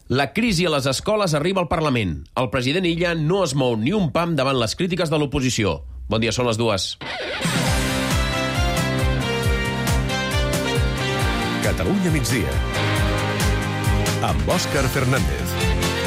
La crisi a les escoles arriba al Parlament. El president Illa no es mou ni un pam davant les crítiques de l'oposició. Bon dia, són les 2. Catalunya migdia. Amb Òscar Fernández.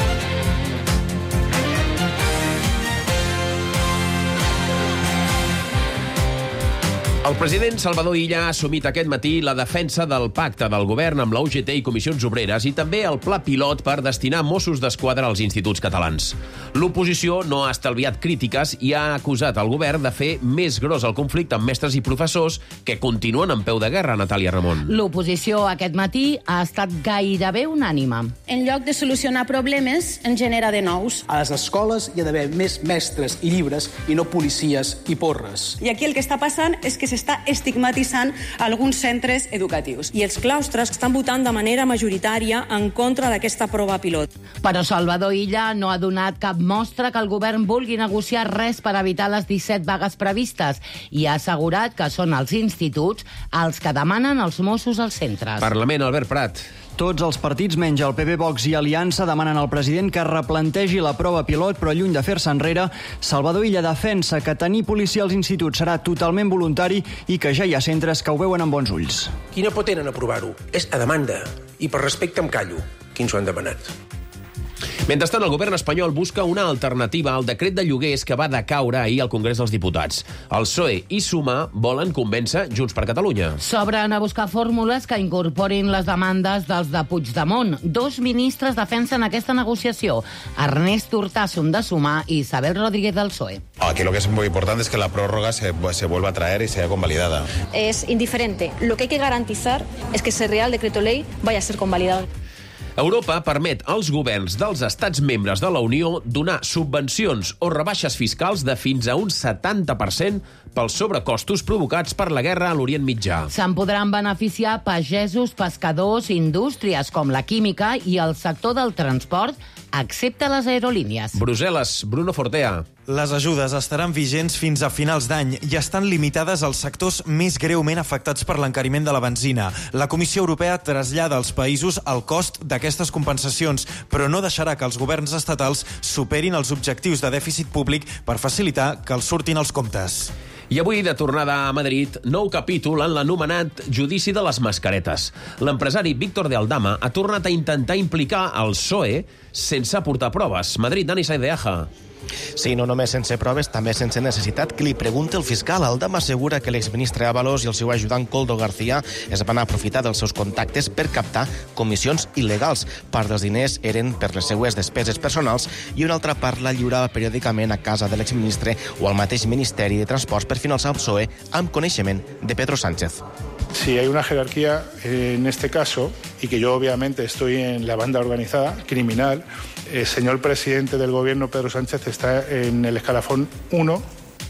El president Salvador Illa ha assumit aquest matí la defensa del pacte del govern amb la UGT i Comissions Obreres i també el pla pilot per destinar Mossos d'Esquadra als instituts catalans. L'oposició no ha estalviat crítiques i ha acusat el govern de fer més gros el conflicte amb mestres i professors que continuen en peu de guerra, Natàlia Ramon. L'oposició aquest matí ha estat gairebé unànime. En lloc de solucionar problemes, en genera de nous. A les escoles hi ha d'haver més mestres i llibres i no policies i porres. I aquí el que està passant és que s'està estigmatitzant alguns centres educatius. I els claustres estan votant de manera majoritària en contra d'aquesta prova pilot. Però Salvador Illa no ha donat cap mostra que el govern vulgui negociar res per evitar les 17 vagues previstes i ha assegurat que són els instituts els que demanen els Mossos als centres. Parlament, Albert Prat. Tots els partits, menys el PP, Vox i Aliança, demanen al president que replantegi la prova pilot, però lluny de fer-se enrere, Salvador Illa defensa que tenir policia als instituts serà totalment voluntari i que ja hi ha centres que ho veuen amb bons ulls. Qui no pot tenen aprovar-ho és a demanda, i per respecte em callo, quins ho han demanat. Mentrestant, el govern espanyol busca una alternativa al decret de lloguers que va decaure ahir al Congrés dels Diputats. El PSOE i Sumar volen convèncer Junts per Catalunya. S'obren a buscar fórmules que incorporin les demandes dels de Puigdemont. 2 ministres defensen aquesta negociació, Ernest Urtasun de Sumar y Isabel Rodríguez del PSOE. Aquí lo que es muy importante es que la prórroga se vuelva a traer y sea convalidada. Es indiferente. Lo que hay que garantizar es que ese Real Decreto Ley vaya a ser convalidado. Europa permet als governs dels estats membres de la Unió donar subvencions o rebaixes fiscals de fins a un 70% pels sobrecostos provocats per la guerra a l'Orient Mitjà. Se'n podran beneficiar pagesos, pescadors, indústries com la química i el sector del transport, excepte les aerolínies. Brussel·les, Bruno Fortea. Les ajudes estaran vigents fins a finals d'any i estan limitades als sectors més greument afectats per l'encariment de la benzina. La Comissió Europea trasllada als països el cost d'aquestes compensacions, però no deixarà que els governs estatals superin els objectius de dèficit públic per facilitar que els surtin els comptes. I avui, de tornada a Madrid, nou capítol en l'anomenat Judici de les Mascaretes. L'empresari Víctor de Aldama ha tornat a intentar implicar el PSOE sense aportar proves. Madrid, Dani Saedeaja. Sí, no només sense proves, també sense necessitat que li pregunti el fiscal. Aldama assegura que l'exministre Ábalos i el seu ajudant Koldo García es van aprofitar dels seus contactes per captar comissions il·legals. Part dels diners eren per les seues despeses personals i una altra part la lliurava periòdicament a casa de l'exministre o al mateix Ministeri de Transports per finançar el PSOE amb coneixement de Pedro Sánchez. Si hay una jerarquía en este caso, y que yo obviamente estoy en la banda organizada, criminal, el señor presidente del gobierno, Pedro Sánchez, está en el escalafón 1.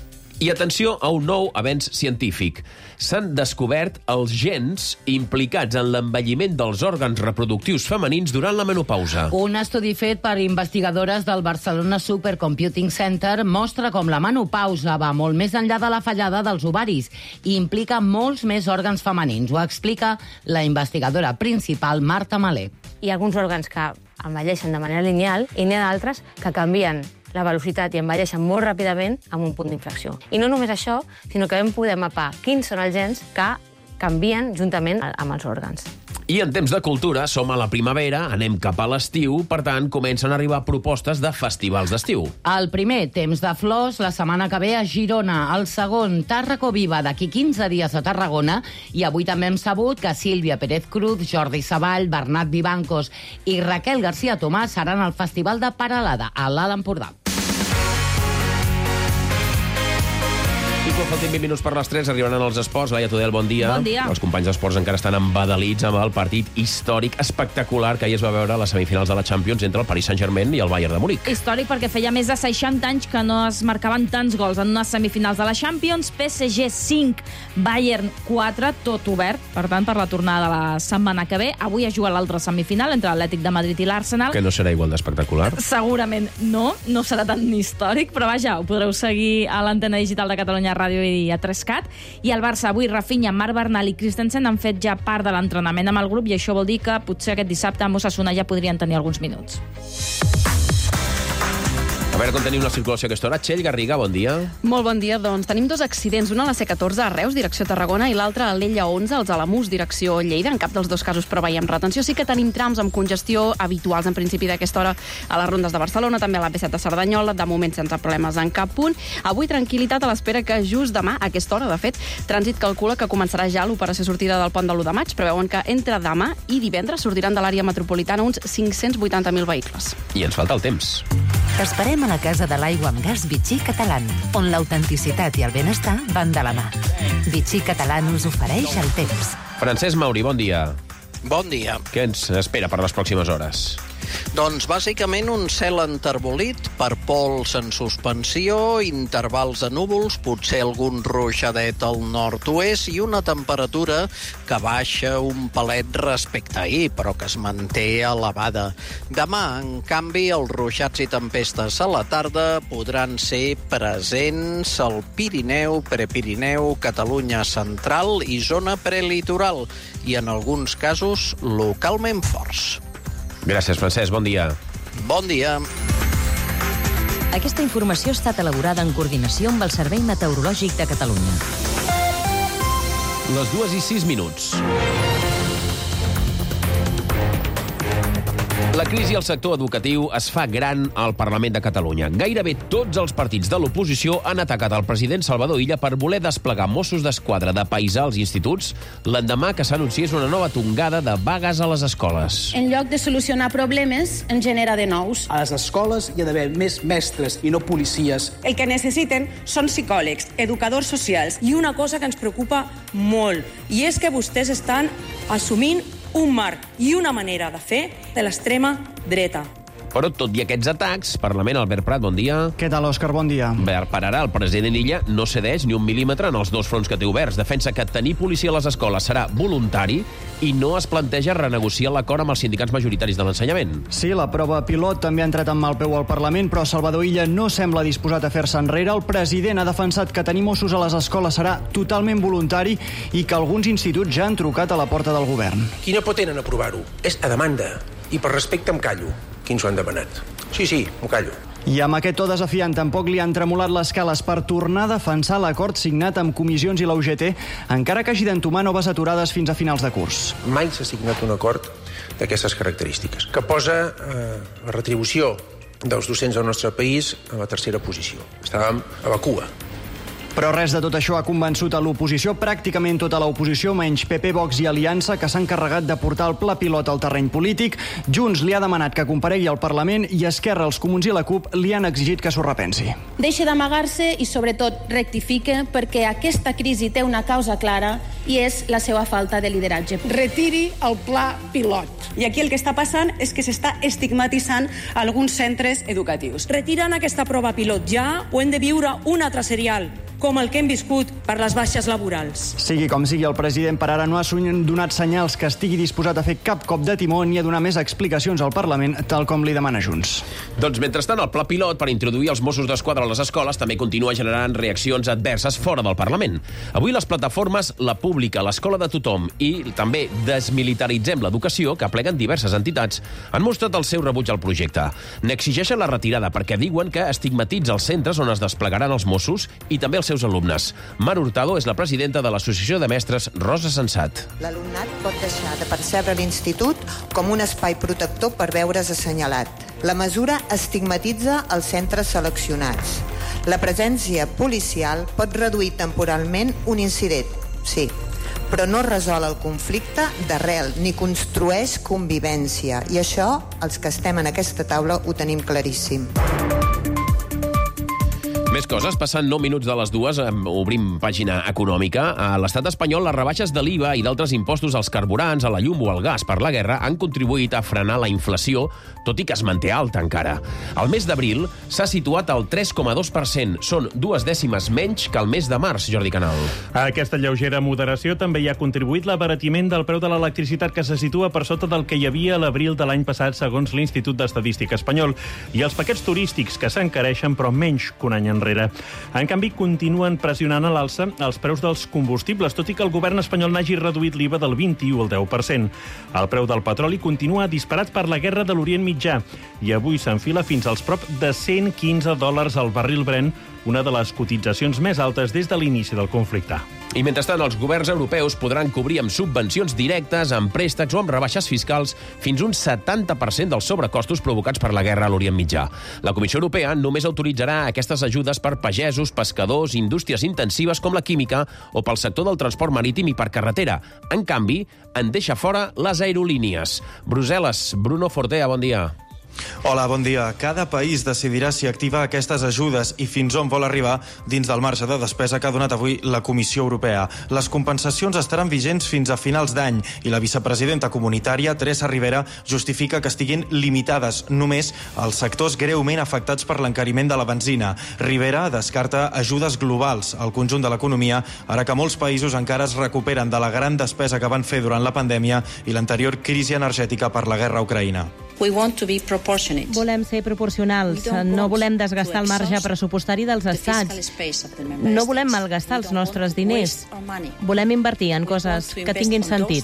I atenció a un nou avenç científic. S'han descobert els gens implicats en l'envelliment dels òrgans reproductius femenins durant la menopausa. Un estudi fet per investigadores del Barcelona Supercomputing Center mostra com la menopausa va molt més enllà de la fallada dels ovaris i implica molts més òrgans femenins. Ho explica la investigadora principal, Marta Malé. Hi ha alguns òrgans que envelleixen de manera lineal i n'hi ha d'altres que canvien la velocitat i envelleixen molt ràpidament amb un punt d'inflexió. I no només això, sinó que vam poder mapar quins són els gens que canvien juntament amb els òrgans. I en temps de cultura som a la primavera, anem cap a l'estiu, per tant, comencen a arribar propostes de festivals d'estiu. El primer, Temps de Flors, la setmana que ve a Girona. El segon, Tàrraco Viva, d'aquí 15 dies a Tarragona. I avui també hem sabut que Sílvia Pérez Cruz, Jordi Savall, Bernat Vivancos i Raquel García Tomàs seran al Festival de Peralada, a l'Alt Empordà. I quan faltin 20 minuts per les 3 arribaran els esports. Laia Tudel, bon dia. Bon dia. Els companys d'esports encara estan embadalits amb el partit històric espectacular que ahir es va veure a les semifinals de la Champions entre el Paris Saint-Germain i el Bayern de Munic. Històric perquè feia més de 60 anys que no es marcaven tants gols en unes semifinals de la Champions. PSG 5, Bayern 4, tot obert, per tant, per la tornada de la setmana que ve. Avui es juga l'altra semifinal entre l'Atlètic de Madrid i l'Arsenal. Que no serà igual d'espectacular. Segurament no serà tan històric, però vaja, ho podreu seguir a l'antena digital de Catalunya Ràdio Ràdio i a 3CAT. I el Barça avui, Rafinha, Marc Bernal i Christensen han fet ja part de l'entrenament amb el grup i això vol dir que potser aquest dissabte a Osasuna ja podrien tenir alguns minuts. A veure com tenim la circulació a aquesta hora. Txell Garriga, bon dia. Molt bon dia. Doncs tenim dos accidents, una a la C14 a Reus, direcció Tarragona, i l'altra a l'Ella 11, als Alamús, direcció Lleida. En cap dels dos casos preveiem retenció. Sí que tenim trams amb congestió habituals en principi d'aquesta hora a les rondes de Barcelona, també a la P7 de Cerdanyola, de moment sense problemes en cap punt. Avui tranquil·litat a l'espera que just demà, a aquesta hora, de fet, Trànsit calcula que començarà ja l'operació sortida del pont de l'1 de maig. Preveuen que entre demà i divendres sortiran de l'àrea metropolitana uns 580.000 vehicles. I ens falta el temps. T'esperem a la Casa de l'Aigua amb Gas Vichy Catalán, on l'autenticitat i el benestar van de la mà. Vichy Catalán us ofereix el temps. Francesc Mauri, bon dia. Bon dia. Què ens espera per les pròximes hores? Doncs bàsicament un cel enterbolit per pols en suspensió, intervals de núvols, potser algun ruixadet al nord-oest i una temperatura que baixa un palet respecte a ahir, però que es manté elevada. Demà, en canvi, els ruixats i tempestes a la tarda podran ser presents al Pirineu, Prepirineu, Catalunya central i zona prelitoral, i en alguns casos localment forts. Gràcies, Francesc. Bon dia. Bon dia. Aquesta informació ha estat elaborada en coordinació amb el Servei Meteorològic de Catalunya. Les 2:06. La crisi al sector educatiu es fa gran al Parlament de Catalunya. Gairebé tots els partits de l'oposició han atacat el president Salvador Illa per voler desplegar Mossos d'Esquadra de paisà als instituts l'endemà que s'anunciés una nova tongada de vagues a les escoles. En lloc de solucionar problemes, en genera de nous. A les escoles hi ha d'haver més mestres i no policies. El que necessiten són psicòlegs, educadors socials i una cosa que ens preocupa molt, i és que vostès estan assumint un marc i una manera de fer de l'extrema dreta. Però tot i aquests atacs, Parlament, Albert Prat, bon dia. Què tal, Òscar? Bon dia. Per ara, el president Illa no cedeix ni un mil·límetre en els dos fronts que té oberts. Defensa que tenir policia a les escoles serà voluntari i no es planteja renegociar l'acord amb els sindicats majoritaris de l'ensenyament. Sí, la prova pilot també ha entrat amb mal peu al Parlament, però Salvador Illa no sembla disposat a fer-se enrere. El president ha defensat que tenir Mossos a les escoles serà totalment voluntari i que alguns instituts ja han trucat a la porta del govern. Qui no pot tenen aprovar-ho és a demanda, i per respecte em callo. Quins ho han demanat? Sí, m'ho callo. I amb aquest to desafiant tampoc li han tremolat les cales per tornar a defensar l'acord signat amb comissions i la UGT, encara que hagi d'entomar noves aturades fins a finals de curs. Mai s'ha signat un acord d'aquestes característiques, que posa la retribució dels docents del nostre país a la tercera posició. Estàvem a la cua. Però res de tot això ha convençut a l'oposició, pràcticament tota l'oposició, menys PP, Vox i Aliança, que s'han encarregat de portar el pla pilot al terreny polític. Junts li ha demanat que comparegui al Parlament i Esquerra, els Comuns i la CUP li han exigit que s'ho repensi. Deixe d'amagar-se i, sobretot, rectifique, perquè aquesta crisi té una causa clara i és la seva falta de lideratge. Retiri el pla pilot. I aquí el que està passant és que s'està estigmatitzant alguns centres educatius. Retirant aquesta prova pilot ja o hem de viure un altre serial, com el que hem viscut per les baixes laborals. Sigui com sigui, el president per ara no ha donat senyals que estigui disposat a fer cap cop de timó ni a donar més explicacions al Parlament, tal com li demana Junts. Doncs, mentrestant, el pla pilot per introduir els Mossos d'Esquadra a les escoles també continua generant reaccions adverses fora del Parlament. Avui les plataformes La Pública, l'Escola de Tothom i també Desmilitaritzem l'Educació, que pleguen diverses entitats, han mostrat el seu rebuig al projecte. N'exigeixen la retirada perquè diuen que estigmatitza els centres on es desplegaran els Mossos i també els seus alumnes. Mar Hurtado és la presidenta de l'Associació de Mestres Rosa Sensat. L'alumnat pot deixar de percebre l'institut com un espai protector per veure's assenyalat. La mesura estigmatitza els centres seleccionats. La presència policial pot reduir temporalment un incident, sí, però no resol el conflicte d'arrel ni construeix convivència. I això, els que estem en aquesta taula, ho tenim claríssim. Més coses, passant 9 minuts de les 2, obrim pàgina econòmica. A l'estat espanyol, les rebaixes de l'IVA i d'altres impostos als carburants, a la llum o al gas per la guerra han contribuït a frenar la inflació, tot i que es manté alta encara. El mes d'abril s'ha situat al 3,2%. Són 2 dècimes menys que el mes de març, Jordi Canal. A aquesta lleugera moderació també hi ha contribuït l'abaratiment del preu de l'electricitat, que se situa per sota del que hi havia a l'abril de l'any passat, segons l'Institut d'Estadística espanyol, i els paquets turístics, que s'encareixen, però menys que un any enrere. enrere. En canvi, continuen pressionant a l'alça els preus dels combustibles, tot i que el govern espanyol n'hagi reduït l'IVA del 21 al 10%. El preu del petroli continua disparat per la guerra de l'Orient Mitjà i avui s'enfila fins als prop de $115 al barril Brent, una de les cotitzacions més altes des de l'inici del conflicte. I mentrestant, els governs europeus podran cobrir amb subvencions directes, amb préstecs o amb rebaixes fiscals fins un 70% dels sobrecostos provocats per la guerra a l'Orient Mitjà. La Comissió Europea només autoritzarà aquestes ajudes per pagesos, pescadors, indústries intensives com la química o pel sector del transport marítim i per carretera. En canvi, en deixa fora les aerolínies. Brussel·les, Bruno Fortea, bon dia. Hola, bon dia. Cada país decidirà si activa aquestes ajudes i fins on vol arribar dins del marge de despesa que ha donat avui la Comissió Europea. Les compensacions estaran vigents fins a finals d'any i la vicepresidenta comunitària, Teresa Ribera, justifica que estiguin limitades només als sectors greument afectats per l'encariment de la benzina. Ribera descarta ajudes globals al conjunt de l'economia, ara que molts països encara es recuperen de la gran despesa que van fer durant la pandèmia i l'anterior crisi energètica per la guerra a Ucraïna. Volem ser proporcionals. No volem desgastar el marge pressupostari dels estats. No volem malgastar els nostres diners. Volem invertir en coses que tinguin sentit.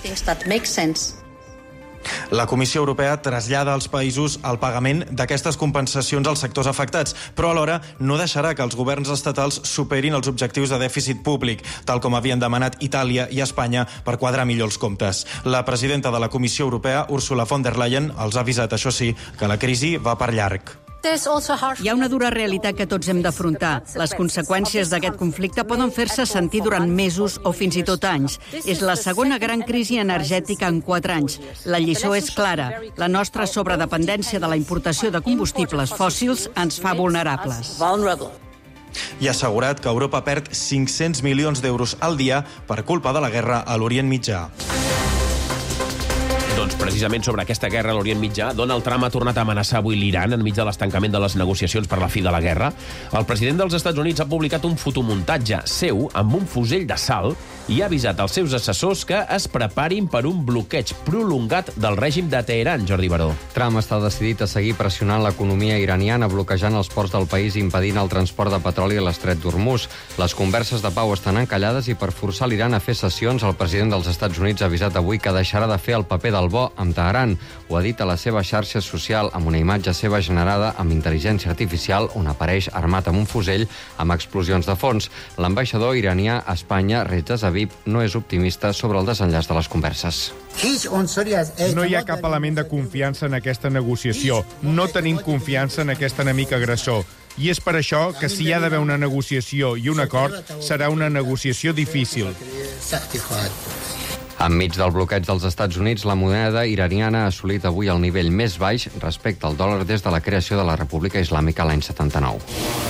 La Comissió Europea trasllada als països el pagament d'aquestes compensacions als sectors afectats, però alhora no deixarà que els governs estatals superin els objectius de dèficit públic, tal com havien demanat Itàlia i Espanya per quadrar millor els comptes. La presidenta de la Comissió Europea, Ursula von der Leyen, els ha avisat, això sí, que la crisi va per llarg. Hi ha una dura realitat que tots hem d'afrontar. Les conseqüències d'aquest conflicte poden fer-se sentir durant mesos o fins i tot anys. És la segona gran crisi energètica en 4 anys. La lliçó és clara. La nostra sobredependència de la importació de combustibles fòssils ens fa vulnerables. I ha assegurat que Europa perd 500 milions d'euros al dia per culpa de la guerra a l'Orient Mitjà. Doncs precisament sobre aquesta guerra a l'Orient Mitjà, Donald Trump ha tornat a amenaçar avui l'Iran enmig de l'estancament de les negociacions per la fi de la guerra. El president dels Estats Units ha publicat un fotomuntatge seu amb un fusell d'assalt i ha avisat als seus assessors que es preparin per un bloqueig prolongat del règim de Teheran, Jordi Baró. Trump està decidit a seguir pressionant l'economia iraniana, bloquejant els ports del país i impedint el transport de petroli a l'estret d'Hormuz. Les converses de pau estan encallades i per forçar l'Iran a fer sessions, el president dels Estats Units ha avisat avui que deixarà de fer el paper del bo amb Teheran. Ho ha dit a la seva xarxa social amb una imatge seva generada amb intel·ligència artificial on apareix armat amb un fusell amb explosions de fons. L'ambaixador iranià a Espanya, Reza Zavib, no és optimista sobre el desenllaç de les converses. No hi ha cap element de confiança en aquesta negociació. No tenim confiança en aquest enemic agressor. I és per això que si hi ha d'haver una negociació i un acord, serà una negociació difícil. Enmig del bloqueig dels Estats Units, la moneda iraniana ha assolit avui el nivell més baix respecte al dòlar des de la creació de la República Islàmica l'any 79.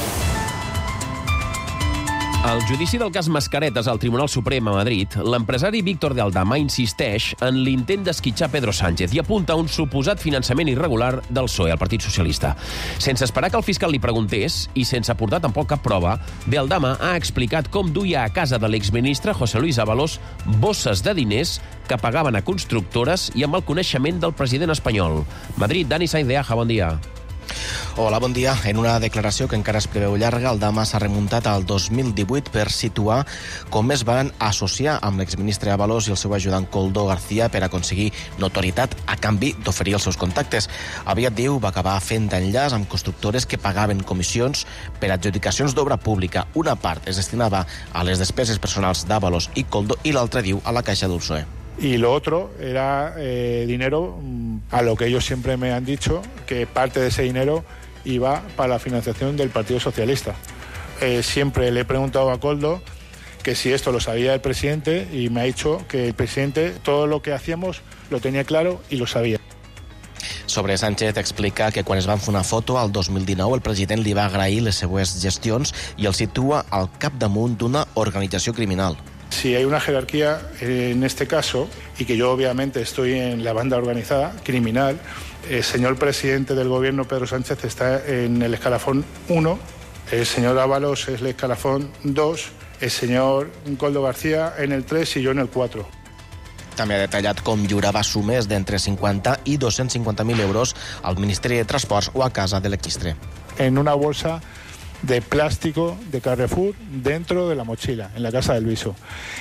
Al judici del cas Mascaretes al Tribunal Suprem a Madrid, l'empresari Víctor de Aldama insisteix en l'intent d'esquitxar Pedro Sánchez i apunta a un suposat finançament irregular del PSOE, el Partit Socialista. Sense esperar que el fiscal li preguntés i sense aportar tampoc cap prova, de Aldama ha explicat com duia a casa de l'exministre José Luis Ábalos bosses de diners que pagaven a constructores i amb el coneixement del president espanyol. Madrid, Dani Sainz de Aja, bon dia. Hola, bon dia. En una declaració que encara es preveu llarga, Aldama s'ha remuntat al 2018 per situar com es van associar amb l'exministre Ábalos i el seu ajudant Koldo García per aconseguir notorietat a canvi d'oferir els seus contactes. Aviat diu, va acabar fent enllaç amb constructores que pagaven comissions per adjudicacions d'obra pública. Una part es destinava a les despeses personals d'Ábalos i Koldo i l'altra, diu, a la caixa del PSOE. Y lo otro era dinero a lo que ellos siempre me han dicho, que parte de ese dinero iba para la financiación del Partido Socialista. Siempre le he preguntado a Koldo que si esto lo sabía el presidente y me ha dicho que el presidente todo lo que hacíamos lo tenía claro y lo sabía. Sobre Sánchez explica que quan es van fer una foto al 2019 el president li va agrair les seues gestions i el situa al capdamunt d'una organització criminal. Si hay una jerarquía en este caso, y que yo obviamente estoy en la banda organizada, criminal, el señor presidente del gobierno, Pedro Sánchez, está en el escalafón 1, el señor Ábalos es el escalafón 2, el señor Koldo García en el 3 y yo en el 4. També ha detallat com lliurava sumes d'entre 50 i 250.000 euros al Ministeri de Transports o a casa de l'exministre. En una bolsa de plástico de Carrefour dentro de la mochila, en la casa del viso.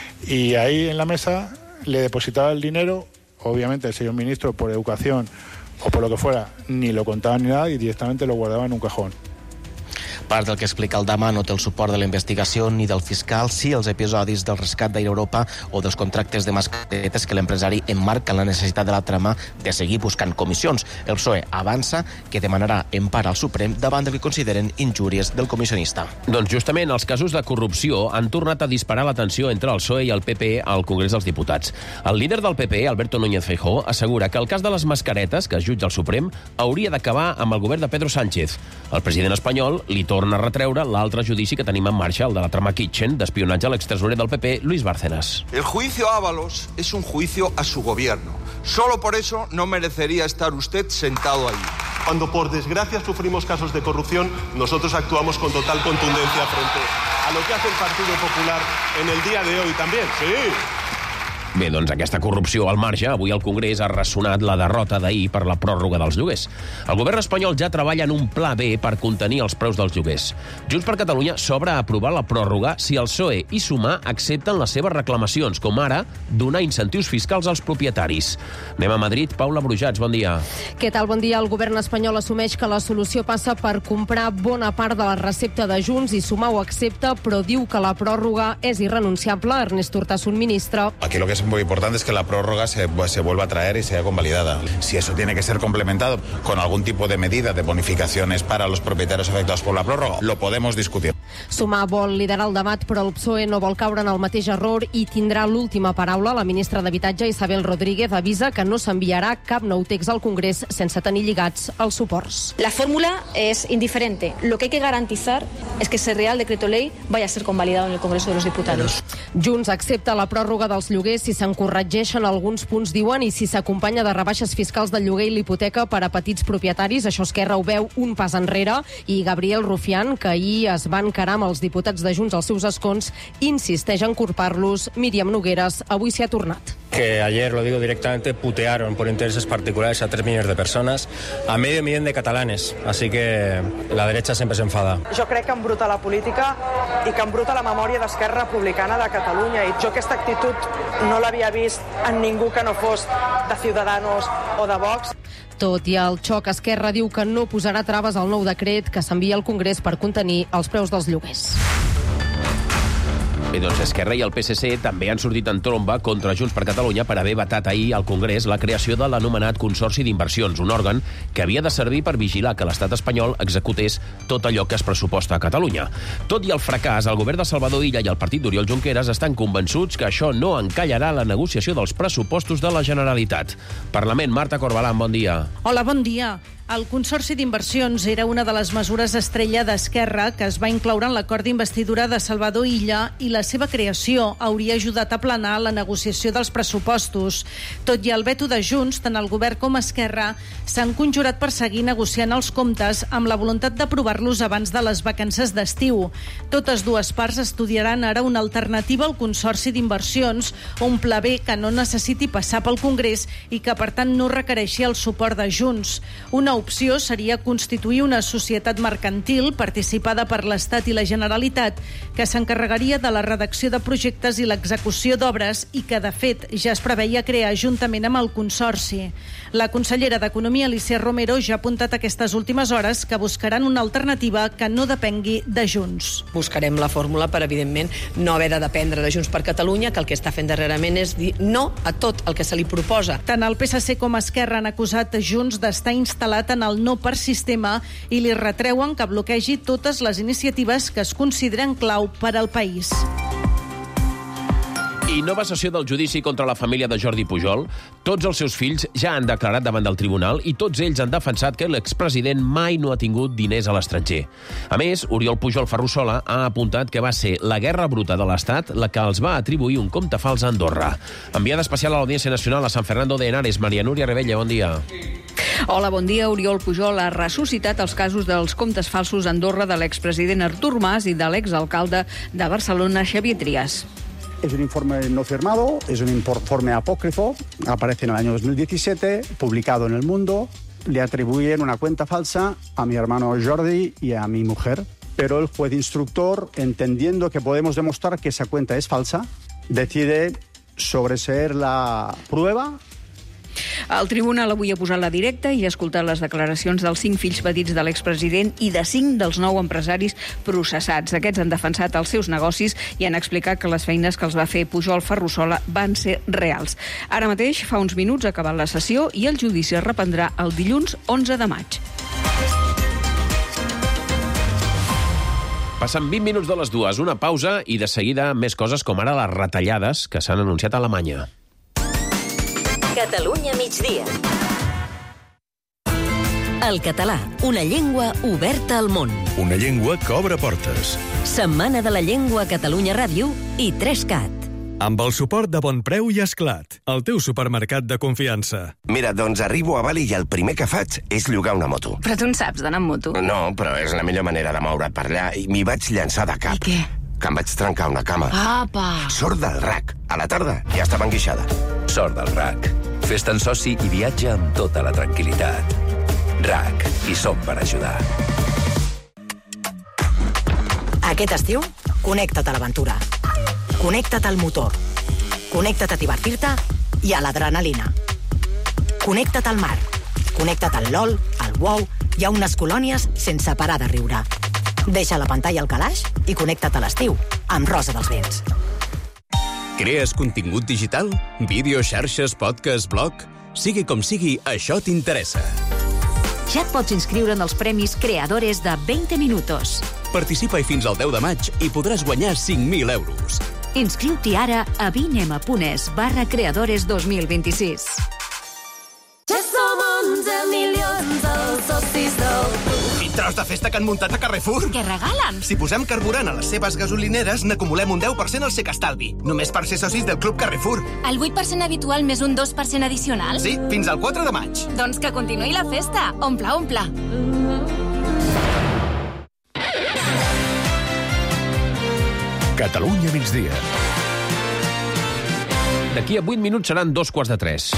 Y ahí en la mesa le depositaba el dinero, obviamente el señor ministro por educación o por lo que fuera, ni lo contaba ni nada y directamente lo guardaba en un cajón. Part del que explica el Dama no té el suport de la investigació ni del fiscal, sí els episodis del rescat d'Air Europa o dels contractes de mascaretes que l'empresari emmarca en la necessitat de la trama de seguir buscant comissions. El PSOE avança que demanarà empara al Suprem davant del que consideren injúries del comissionista. Doncs justament els casos de corrupció han tornat a disparar la tensió entre el PSOE i el PP al Congrés dels Diputats. El líder del PP, Alberto Núñez Feijóo, assegura que el cas de les mascaretes que es jutja al Suprem hauria d'acabar amb el govern de Pedro Sánchez. El president espanyol li torna a retreure l'altre judici que tenim en marxa, el de la trama Kitchen, d'espionatge a l'extresorer del PP, Luis Bárcenas. El juicio a Ábalos es un juicio a su gobierno. Solo por eso no merecería estar usted sentado ahí. Cuando por desgracia sufrimos casos de corrupción, nosotros actuamos con total contundencia frente a lo que hace el Partido Popular en el día de hoy también. Sí. Bé, doncs aquesta corrupció al marge, avui al Congrés ha ressonat la derrota d'ahir per la pròrroga dels lloguers. El govern espanyol ja treballa en un pla B per contenir els preus dels lloguers. Junts per Catalunya s'obre a aprovar la pròrroga si el PSOE i Sumar accepten les seves reclamacions, com ara donar incentius fiscals als propietaris. Anem a Madrid. Paula Brujats, bon dia. Què tal? Bon dia. El govern espanyol assumeix que la solució passa per comprar bona part de la recepta de Junts i Sumar ho accepta, però diu que la pròrroga és irrenunciable. Ernest Urtasun, ministre. Aquí lo que es muy importante es que la prórroga se vuelva a traer y sea convalidada. Si eso tiene que ser complementado con algún tipo de medida de bonificaciones para los propietarios afectados por la prórroga, lo podemos discutir. Sumar vol liderar el debat, però el PSOE no vol caure en el mateix error i tindrà l'última paraula. La ministra d'Habitatge, Isabel Rodríguez, avisa que no s'enviarà cap nou text al Congrés sense tenir lligats els suports. La fórmula es indiferente. Lo que hay que garantizar es que ese Real Decreto Ley vaya a ser convalidado en el Congreso de los Diputados. Junts accepta la pròrroga dels lloguers si se'n corregeixen alguns punts, diuen, i si s'acompanya de rebaixes fiscals del lloguer i l'hipoteca per a petits propietaris. Això Esquerra ho veu un pas enrere, i Gabriel Rufián, que ahir es va encarar amb els diputats de Junts als seus escons, insisteix en incorporar-los. Míriam Nogueras avui s'hi ha tornat. Que ayer, lo digo directamente, putearon por intereses particulares a 3 millones de personas, a medio millón de catalanes. Así que la derecha sempre s'enfada. Jo crec que embruta la política i que embruta la memòria d'Esquerra Republicana de Catalunya. I jo aquesta actitud no l'havia vist en ningú que no fos de Ciudadanos o de Vox. Tot i el xoc, Esquerra diu que no posarà traves al nou decret que s'envia al Congrés per contenir els preus dels lloguers. Bé, doncs Esquerra i el PSC també han sortit en tromba contra Junts per Catalunya per haver vetat ahir al Congrés la creació de l'anomenat Consorci d'Inversions, un òrgan que havia de servir per vigilar que l'estat espanyol executés tot allò que es pressuposta a Catalunya. Tot i el fracàs, el govern de Salvador Illa i el partit d'Oriol Junqueras estan convençuts que això no encallarà la negociació dels pressupostos de la Generalitat. Parlament, Marta Corbalán, bon dia. Hola, bon dia. El Consorci d'Inversions era una de les mesures estrella d'Esquerra que es va incloure en l'acord d'investidura de Salvador Illa i la seva creació hauria ajudat a aplanar la negociació dels pressupostos. Tot i el veto de Junts, tant el govern com Esquerra s'han conjurat per seguir negociant els comptes amb la voluntat d'aprovar-los abans de les vacances d'estiu. Totes dues parts estudiaran ara una alternativa al Consorci d'Inversions, un pla B que no necessiti passar pel Congrés i que, per tant, no requereixi el suport de Junts. Una opció seria constituir una societat mercantil participada per l'Estat i la Generalitat que s'encarregaria de la redacció de projectes i l'execució d'obres i que, de fet, ja es preveia crear juntament amb el Consorci. La consellera d'Economia, Alícia Romero, ja ha apuntat aquestes últimes hores que buscaran una alternativa que no depengui de Junts. Buscarem la fórmula per, evidentment, no haver de dependre de Junts per Catalunya, que el que està fent darrerament és dir no a tot el que se li proposa. Tant el PSC com Esquerra han acusat Junts d'estar instal·lat en el no per sistema i li retreuen que bloquegi totes les iniciatives que es consideren clau per al país. I nova sessió del judici contra la família de Jordi Pujol. Tots els seus fills ja han declarat davant del tribunal i tots ells han defensat que l'expresident mai no ha tingut diners a l'estranger. A més, Oriol Pujol Ferrusola ha apuntat que va ser la guerra bruta de l'Estat la que els va atribuir un compte fals a Andorra. Enviada especial a l'Audiència Nacional a San Fernando de Henares, Maria Núria Rebella, bon dia. Hola, bon dia. Oriol Pujol ha ressuscitat els casos dels comptes falsos a Andorra de l'expresident Artur Mas i de l'exalcalde de Barcelona, Xavier Trias. Es un informe no firmado, es un informe apócrifo, aparece en el año 2017, publicado en El Mundo. Le atribuyen una cuenta falsa a mi hermano Jordi y a mi mujer. pero el juez instructor, entendiendo que podemos demostrar que esa cuenta es falsa, decide sobreseer la prueba. El tribunal avui ha posat la directa i ha escoltat les declaracions dels 5 fills petits de l'expresident i de 5 dels 9 empresaris processats. Aquests han defensat els seus negocis i han explicat que les feines que els va fer Pujol Ferrusola van ser reals. Ara mateix, fa uns minuts, ha acabat la sessió i el judici es reprendrà el dilluns 11 de maig. Passen 20 minuts de les 2, una pausa i de seguida més coses com ara les retallades que s'han anunciat a Alemanya. Catalunya migdia. El català, una llengua oberta al món. Una llengua que obre portes. Setmana de la Llengua a Catalunya Ràdio i 3CAT. Amb el suport de Bonpreu i Esclat, el teu supermercat de confiança. Mira, doncs arribo a Bali i el primer que faig és llogar una moto. Però tu en saps d'anar amb moto? No, però és la millor manera de moure't per allà i m'hi vaig llançar de cap. I què? Que em vaig trencar una cama. Apa! Sort del RAC. A la tarda ja estava enguixada. Sort del RAC. Fes-te'n soci i viatja amb tota la tranquil·litat. RAC. Hi som per ajudar. Aquest estiu, connecta't a l'aventura. Connecta't al motor. Connecta't a divertir-te i a l'adrenalina. Connecta't al mar. Connecta't al LOL, al WoW i a unes colònies sense parar de riure. Deixa la pantalla al calaix i connecta't a l'estiu amb Rosa dels Vents. Crees contingut digital? Vídeo, xarxes, podcast, blog? Sigui com sigui, això t'interessa. Ja et pots inscriure en els premis Creadores de 20 Minutos. Participa-hi fins al 10 de maig i podràs guanyar 5.000 euros. Inscriu-t'hi ara a vinema.es/creadores 2026. Ja som 11 milions els socis del club. Quin tros de festa que han muntat a Carrefour! Què regalen? Si posem carburant a les seves gasolineres, n'acumulem un 10% al Secestalvi. Només per ser socis del Club Carrefour. El 8% habitual més un 2% addicional? Sí, fins al 4 de maig. Doncs que continuï la festa. Omple, omple. Catalunya migdia. D'aquí a 8 minuts seran 2:45.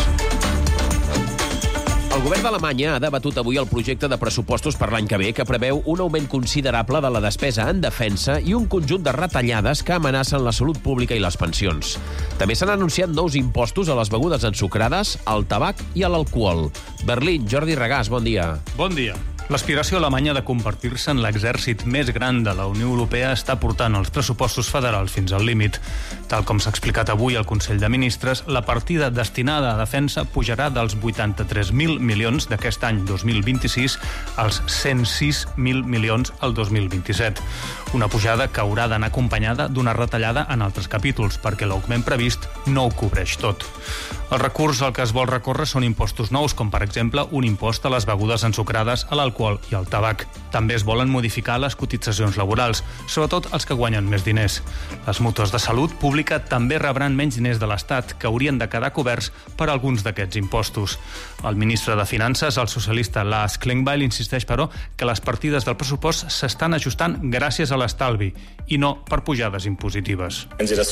El govern d'Alemanya ha debatut avui el projecte de pressupostos per l'any que ve, que preveu un augment considerable de la despesa en defensa i un conjunt de retallades que amenacen la salut pública i les pensions. També s'han anunciat nous impostos a les begudes ensucrades, al tabac i a l'alcohol. Berlín, Jordi Regàs, bon dia. Bon dia. L'aspiració alemanya de convertir-se en l'exèrcit més gran de la Unió Europea està portant els pressupostos federals fins al límit. Tal com s'ha explicat avui al Consell de Ministres, la partida destinada a defensa pujarà dels 83.000 milions d'aquest any 2026 als 106.000 milions al 2027. Una pujada que haurà d'anar acompanyada d'una retallada en altres capítols, perquè l'augment previst no ho cobreix tot. El recurs al que es vol recórrer són impostos nous, com per exemple un impost a les begudes ensucrades, a l'alcohol i al tabac. També es volen modificar les cotitzacions laborals, sobretot els que guanyen més diners. Les mútues de salut pública també rebran menys diners de l'Estat, que haurien de quedar coberts per alguns d'aquests impostos. El ministre de Finances, el socialista Lars Klingbeil, insisteix, però, que les partides del pressupost s'estan ajustant gràcies a l'estalvi i no per pujades impositives.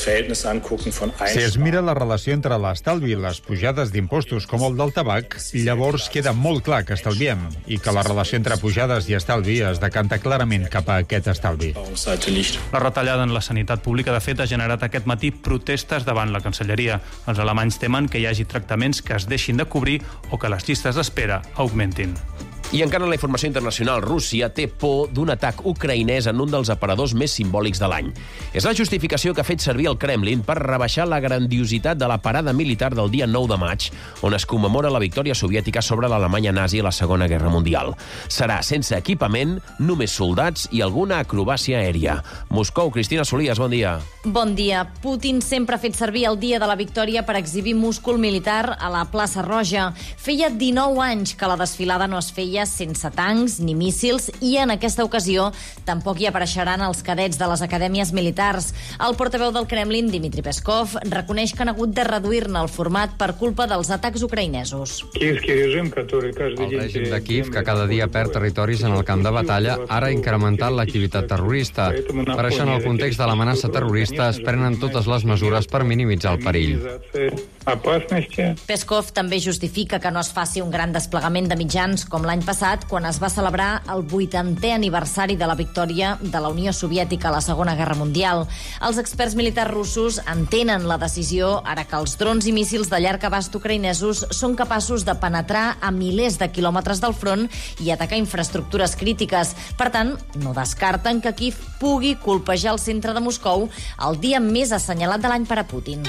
Si es mira la relació entre l'estalvi i les pujades d'impostos com el del tabac, llavors queda molt clar que estalviem i que la relació entre pujades i estalvi es decanta clarament cap a aquest estalvi. La retallada en la sanitat pública, de fet, ha generat aquest matí protestes davant la Cancelleria. Els alemanys temen que hi hagi tractaments que es deixin de cobrir o que les llistes d'espera augmentin. I encara en la informació internacional, Rússia té por d'un atac ucraïnès en un dels aparadors més simbòlics de l'any. És la justificació que ha fet servir el Kremlin per rebaixar la grandiositat de la parada militar del dia 9 de maig, on es commemora la victòria soviètica sobre l'Alemanya nazi a la Segona Guerra Mundial. Serà sense equipament, només soldats i alguna acrobàcia aèria. Moscou, Cristina Solies, bon dia. Bon dia. Putin sempre ha fet servir el dia de la victòria per exhibir múscul militar a la plaça Roja. Feia 19 anys que la desfilada no es feia sense tancs ni míssils i en aquesta ocasió tampoc hi apareixeran els cadets de les acadèmies militars. El portaveu del Kremlin, Dmitry Peskov, reconeix que han hagut de reduir-ne el format per culpa dels atacs ucraïnesos. El règim de Kíev, que cada dia perd territoris en el camp de batalla, ara ha incrementat l'activitat terrorista. Per això, en el context de l'amenaça terrorista, es prenen totes les mesures per minimitzar el perill. Peskov també justifica que no es faci un gran desplegament de mitjans com l'any passat passat, quan es va celebrar el 80è aniversari de la victòria de la Unió Soviètica a la Segona Guerra Mundial. Els experts militars russos entenen la decisió ara que els drons i míssils de llarg abast ucraïnesos són capaços de penetrar a milers de quilòmetres del front i atacar infraestructures crítiques. Per tant, no descarten que Kíev pugui colpejar el centre de Moscou el dia més assenyalat de l'any per a Putin.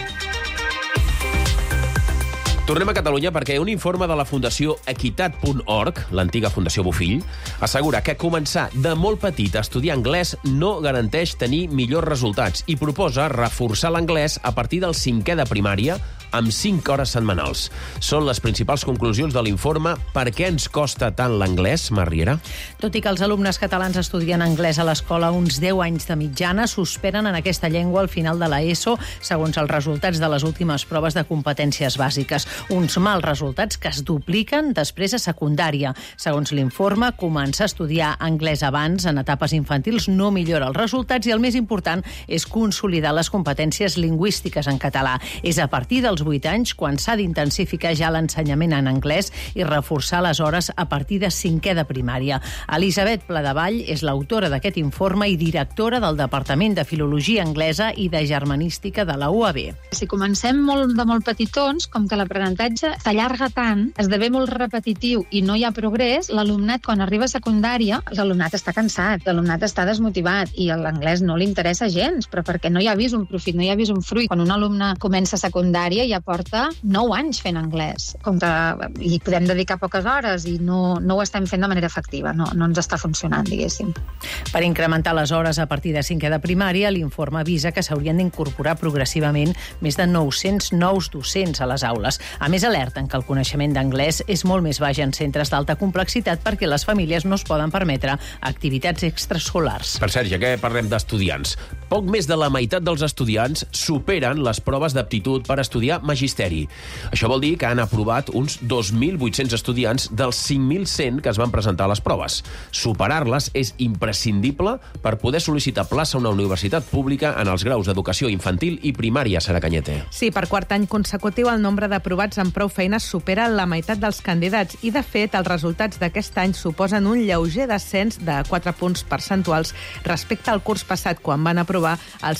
Tornem a Catalunya perquè un informe de la Fundació Equitat.org, l'antiga Fundació Bofill, assegura que començar de molt petit a estudiar anglès no garanteix tenir millors resultats i proposa reforçar l'anglès a partir del 5è de primària amb 5 hores setmanals. Són les principals conclusions de l'informe. Per què ens costa tant l'anglès, Mar Riera? Tot i que els alumnes catalans estudien anglès a l'escola uns 10 anys de mitjana, suspenen en aquesta llengua al final de l'ESO, segons els resultats de les últimes proves de competències bàsiques. Uns mals resultats que es dupliquen després a secundària. Segons l'informe, començar a estudiar anglès abans, en etapes infantils, no millora els resultats i el més important és consolidar les competències lingüístiques en català. És a partir dels 8 anys quan s'ha d'intensificar ja l'ensenyament en anglès i reforçar les hores a partir de 5è de primària. Elisabet Pladevall és l'autora d'aquest informe i directora del Departament de Filologia Anglesa i de Germanística de la UAB. Si comencem de molt petitons, com que l'aprenentatge s'allarga tant, esdevé molt repetitiu i no hi ha progrés, l'alumnat, quan arriba a secundària, l'alumnat està cansat, l'alumnat està desmotivat i l'anglès no li interessa gens, però perquè no hi ha vist un profit, no hi ha vist un fruit. Quan un alumne comença a secundària ja porta 9 anys fent anglès. Com que hi podem dedicar poques hores i no ho estem fent de manera efectiva, no ens està funcionant, diguéssim. Per incrementar les hores a partir de 5è de primària, l'informe avisa que s'haurien d'incorporar progressivament més de 900 nous docents a les aules. A més, alerten que el coneixement d'anglès és molt més baix en centres d'alta complexitat perquè les famílies no es poden permetre activitats extraescolars. Per cert, ja que parlem d'estudiants, poc més de la meitat dels estudiants superen les proves d'aptitud per estudiar magisteri. Això vol dir que han aprovat uns 2.800 estudiants dels 5.100 que es van presentar a les proves. Superar-les és imprescindible per poder sol·licitar plaça a una universitat pública en els graus d'educació infantil i primària, Sara Cañete. Sí, per quart any consecutiu el nombre d'aprovats amb prou feines supera la meitat dels candidats i, de fet, els resultats d'aquest any suposen un lleuger descens de 4 punts percentuals respecte al curs passat, quan van aprovar el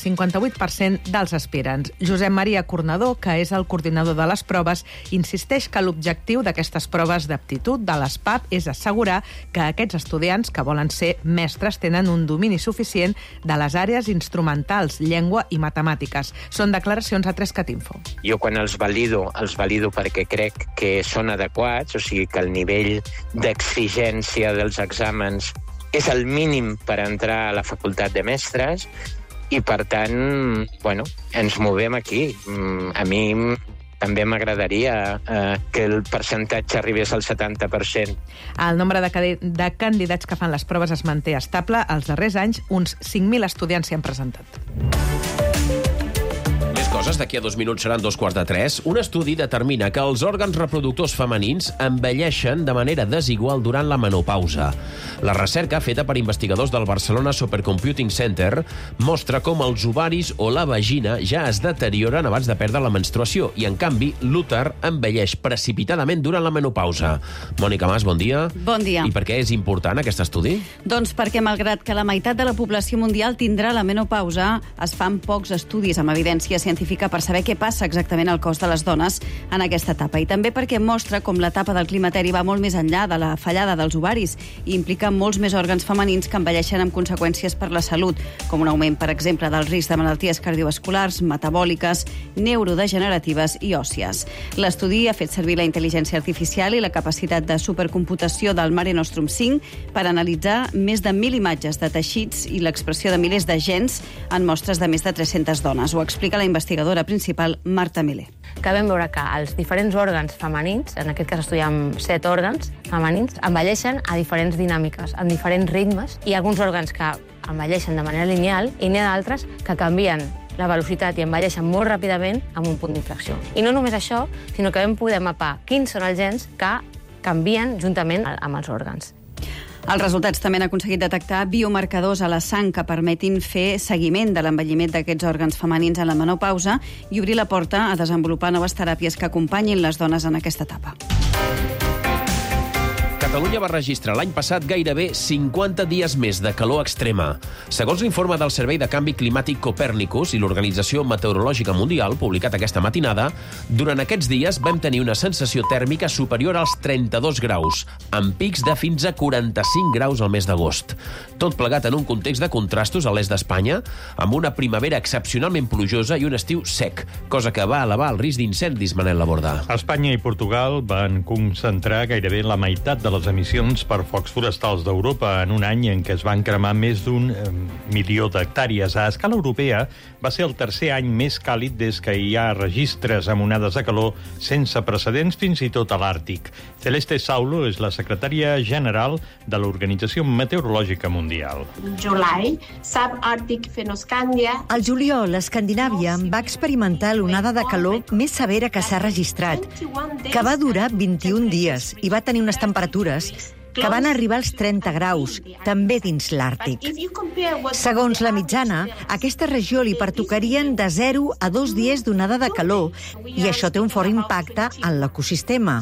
58% dels aspirants. Josep Maria Cornador, que és el coordinador de les proves, insisteix que l'objectiu d'aquestes proves d'aptitud de l'ESPAP és assegurar que aquests estudiants que volen ser mestres tenen un domini suficient de les àrees instrumentals, llengua i matemàtiques. Són declaracions a 3catinfo. Jo quan els valido perquè crec que són adequats, o sigui que el nivell d'exigència dels exàmens és el mínim per entrar a la facultat de mestres, i, per tant, ens movem aquí. A mi també m'agradaria que el percentatge arribés al 70%. El nombre de candidats que fan les proves es manté estable. Els darrers anys, uns 5.000 estudiants s'hi han presentat. Coses, d'aquí a 2 minuts seran 2:45. Un estudi determina que els òrgans reproductors femenins envelleixen de manera desigual durant la menopausa. La recerca, feta per investigadors del Barcelona Supercomputing Center, mostra com els ovaris o la vagina ja es deterioren abans de perdre la menstruació i, en canvi, l'úter envelleix precipitadament durant la menopausa. Mònica Mas, bon dia. Bon dia. I per què és important aquest estudi? Doncs perquè, malgrat que la meitat de la població mundial tindrà la menopausa, es fan pocs estudis amb evidència científica per saber què passa exactament al cos de les dones en aquesta etapa. I també perquè mostra com l'etapa del climateri va molt més enllà de la fallada dels ovaris i implica molts més òrgans femenins que envelleixen amb conseqüències per la salut, com un augment, per exemple, del risc de malalties cardiovasculars, metabòliques, neurodegeneratives i òssies. L'estudi ha fet servir la intel·ligència artificial i la capacitat de supercomputació del Mare Nostrum 5 per analitzar més de 1.000 imatges de teixits i l'expressió de milers de gens en mostres de més de 300 dones. Ho explica la investigadora principal, Marta Milé. Que vam veure que els diferents òrgans femenins, en aquest cas estudiem 7 òrgans femenins, envelleixen a diferents dinàmiques, amb diferents ritmes. Hi ha alguns òrgans que envelleixen de manera lineal i n'hi ha d'altres que canvien la velocitat i envelleixen molt ràpidament amb un punt d'inflexió. I no només això, sinó que vam poder mapar quins són els gens que canvien juntament amb els òrgans. Els resultats també han aconseguit detectar biomarcadors a la sang que permetin fer seguiment de l'envelliment d'aquests òrgans femenins en la menopausa i obrir la porta a desenvolupar noves teràpies que acompanyin les dones en aquesta etapa. Catalunya va registrar l'any passat gairebé 50 dies més de calor extrema. Segons l'informe del Servei de Canvi Climàtic Copernicus i l'Organització Meteorològica Mundial, publicat aquesta matinada, durant aquests dies vam tenir una sensació tèrmica superior als 32 graus, amb pics de fins a 45 graus al mes d'agost. Tot plegat en un context de contrastos a l'est d'Espanya, amb una primavera excepcionalment plujosa i un estiu sec, cosa que va elevar el risc d'incendis, Manel Laborda. Espanya i Portugal van concentrar gairebé la meitat de les emissions per focs forestals d'Europa en un any en què es van cremar més d'1 milió d'hectàrees. A escala europea va ser el tercer any més càlid des que hi ha registres amb onades de calor sense precedents fins i tot a l'Àrtic. Celeste Saulo és la secretària general de l'Organització Meteorològica Mundial. Al juliol, Escandinàvia va experimentar l'onada de calor més severa que s'ha registrat, que va durar 21 dies i va tenir unes temperatures que van arribar als 30 graus, també dins l'Àrtic. Segons la mitjana, a aquesta regió li pertocarien de 0 a 2 dies d'onada de calor i això té un fort impacte en l'ecosistema.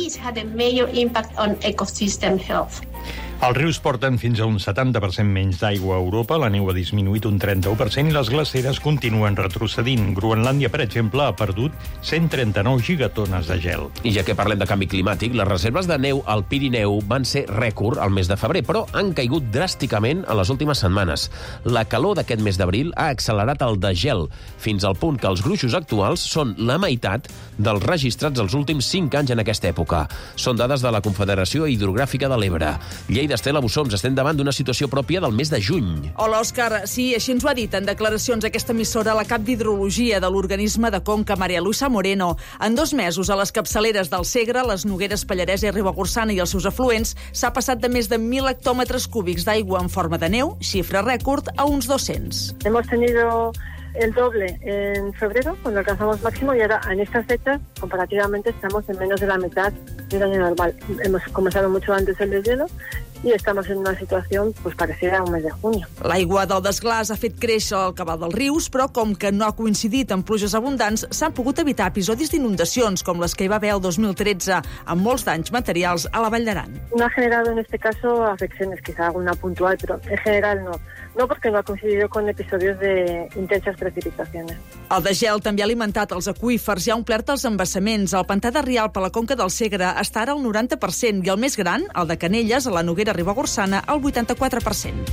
Els rius porten fins a un 70% menys d'aigua a Europa, la neu ha disminuït un 31% i les glaceres continuen retrocedint. Groenlàndia, per exemple, ha perdut 139 gigatones de gel. I ja que parlem de canvi climàtic, les reserves de neu al Pirineu van ser rècord al mes de febrer, però han caigut dràsticament en les últimes setmanes. La calor d'aquest mes d'abril ha accelerat el degel, fins al punt que els gruixos actuals són la meitat dels registrats els últims 5 anys en aquesta època. Són dades de la Confederació Hidrogràfica de l'Ebre. Estela Bussoms, estem davant d'una situació pròpia del mes de juny. Hola, Òscar. Sí, així ens ho ha dit en declaracions aquesta emissora la cap d'Hidrologia de l'organisme de Conca, Maria Luisa Moreno. En 2 mesos, a les capçaleres del Segre, les Nogueres, Pallaresa i Ribagorçana i els seus afluents, s'ha passat de més de 1.000 hectòmetres cúbics d'aigua en forma de neu, xifra rècord, a uns 200. Hemos tenido el doble en febrero, cuando alcanzamos máximo, y ahora en estas fechas, comparativamente, estamos en menos de la mitad del año normal. Hemos comenzado mucho antes el deshielo i estamos en una situació pues, parecida a un mes de junio. L'aigua del desglàs ha fet créixer el cabal dels rius, però com que no ha coincidit amb pluges abundants, s'han pogut evitar episodis d'inundacions, com les que hi va haver el 2013, amb molts danys materials a la Vall d'Aran. No ha generado en este caso afecciones, quizá alguna puntual, pero en general no. No porque no ha coincidido con episodios de intensas precipitaciones. El degel també ha alimentat els aqüífers i ha omplert els embassaments. El pantà de Rialp a la conca del Segre està ara al 90% i el més gran, el de Canelles, a la Noguera Ribagorçana, al 84%.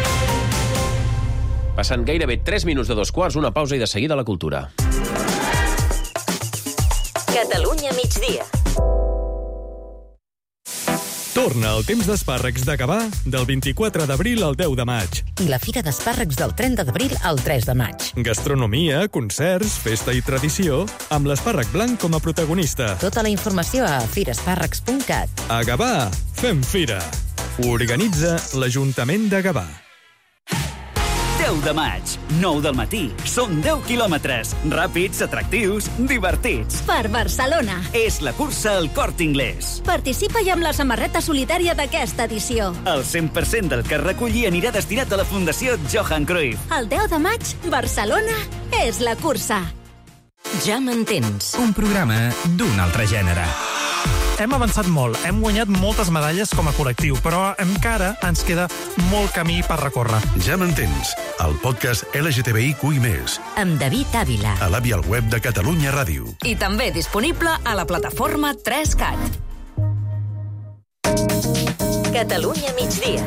Passant gairebé 3 minuts de 2 quarts, una pausa i de seguida la cultura. Catalunya migdia. Torna el temps d'espàrrecs de Gavà del 24 d'abril al 10 de maig. I la Fira d'Espàrrecs del 30 d'abril al 3 de maig. Gastronomia, concerts, festa i tradició, amb l'espàrrec blanc com a protagonista. Tota la informació a firespàrrecs.cat. A Gavà, fem fira. Organitza l'Ajuntament de Gavà. 10 de maig, 9 del matí. Són 10 quilòmetres. Ràpids, atractius, divertits. Per Barcelona. És la cursa al Corte Inglés. Participa-hi amb la samarreta solidària d'aquesta edició. El 100% del que es reculli anirà destinat a la Fundació Johan Cruyff. El 10 de maig, Barcelona és la cursa. Ja m'entens. Un programa d'un altre gènere. Hem avançat molt, hem guanyat moltes medalles com a col·lectiu, però encara ens queda molt camí per recórrer. Ja m'entens, el podcast LGTBIQ+. Amb David Ávila. A l'avi al web de Catalunya Ràdio. I també disponible a la plataforma 3CAT. Catalunya migdia.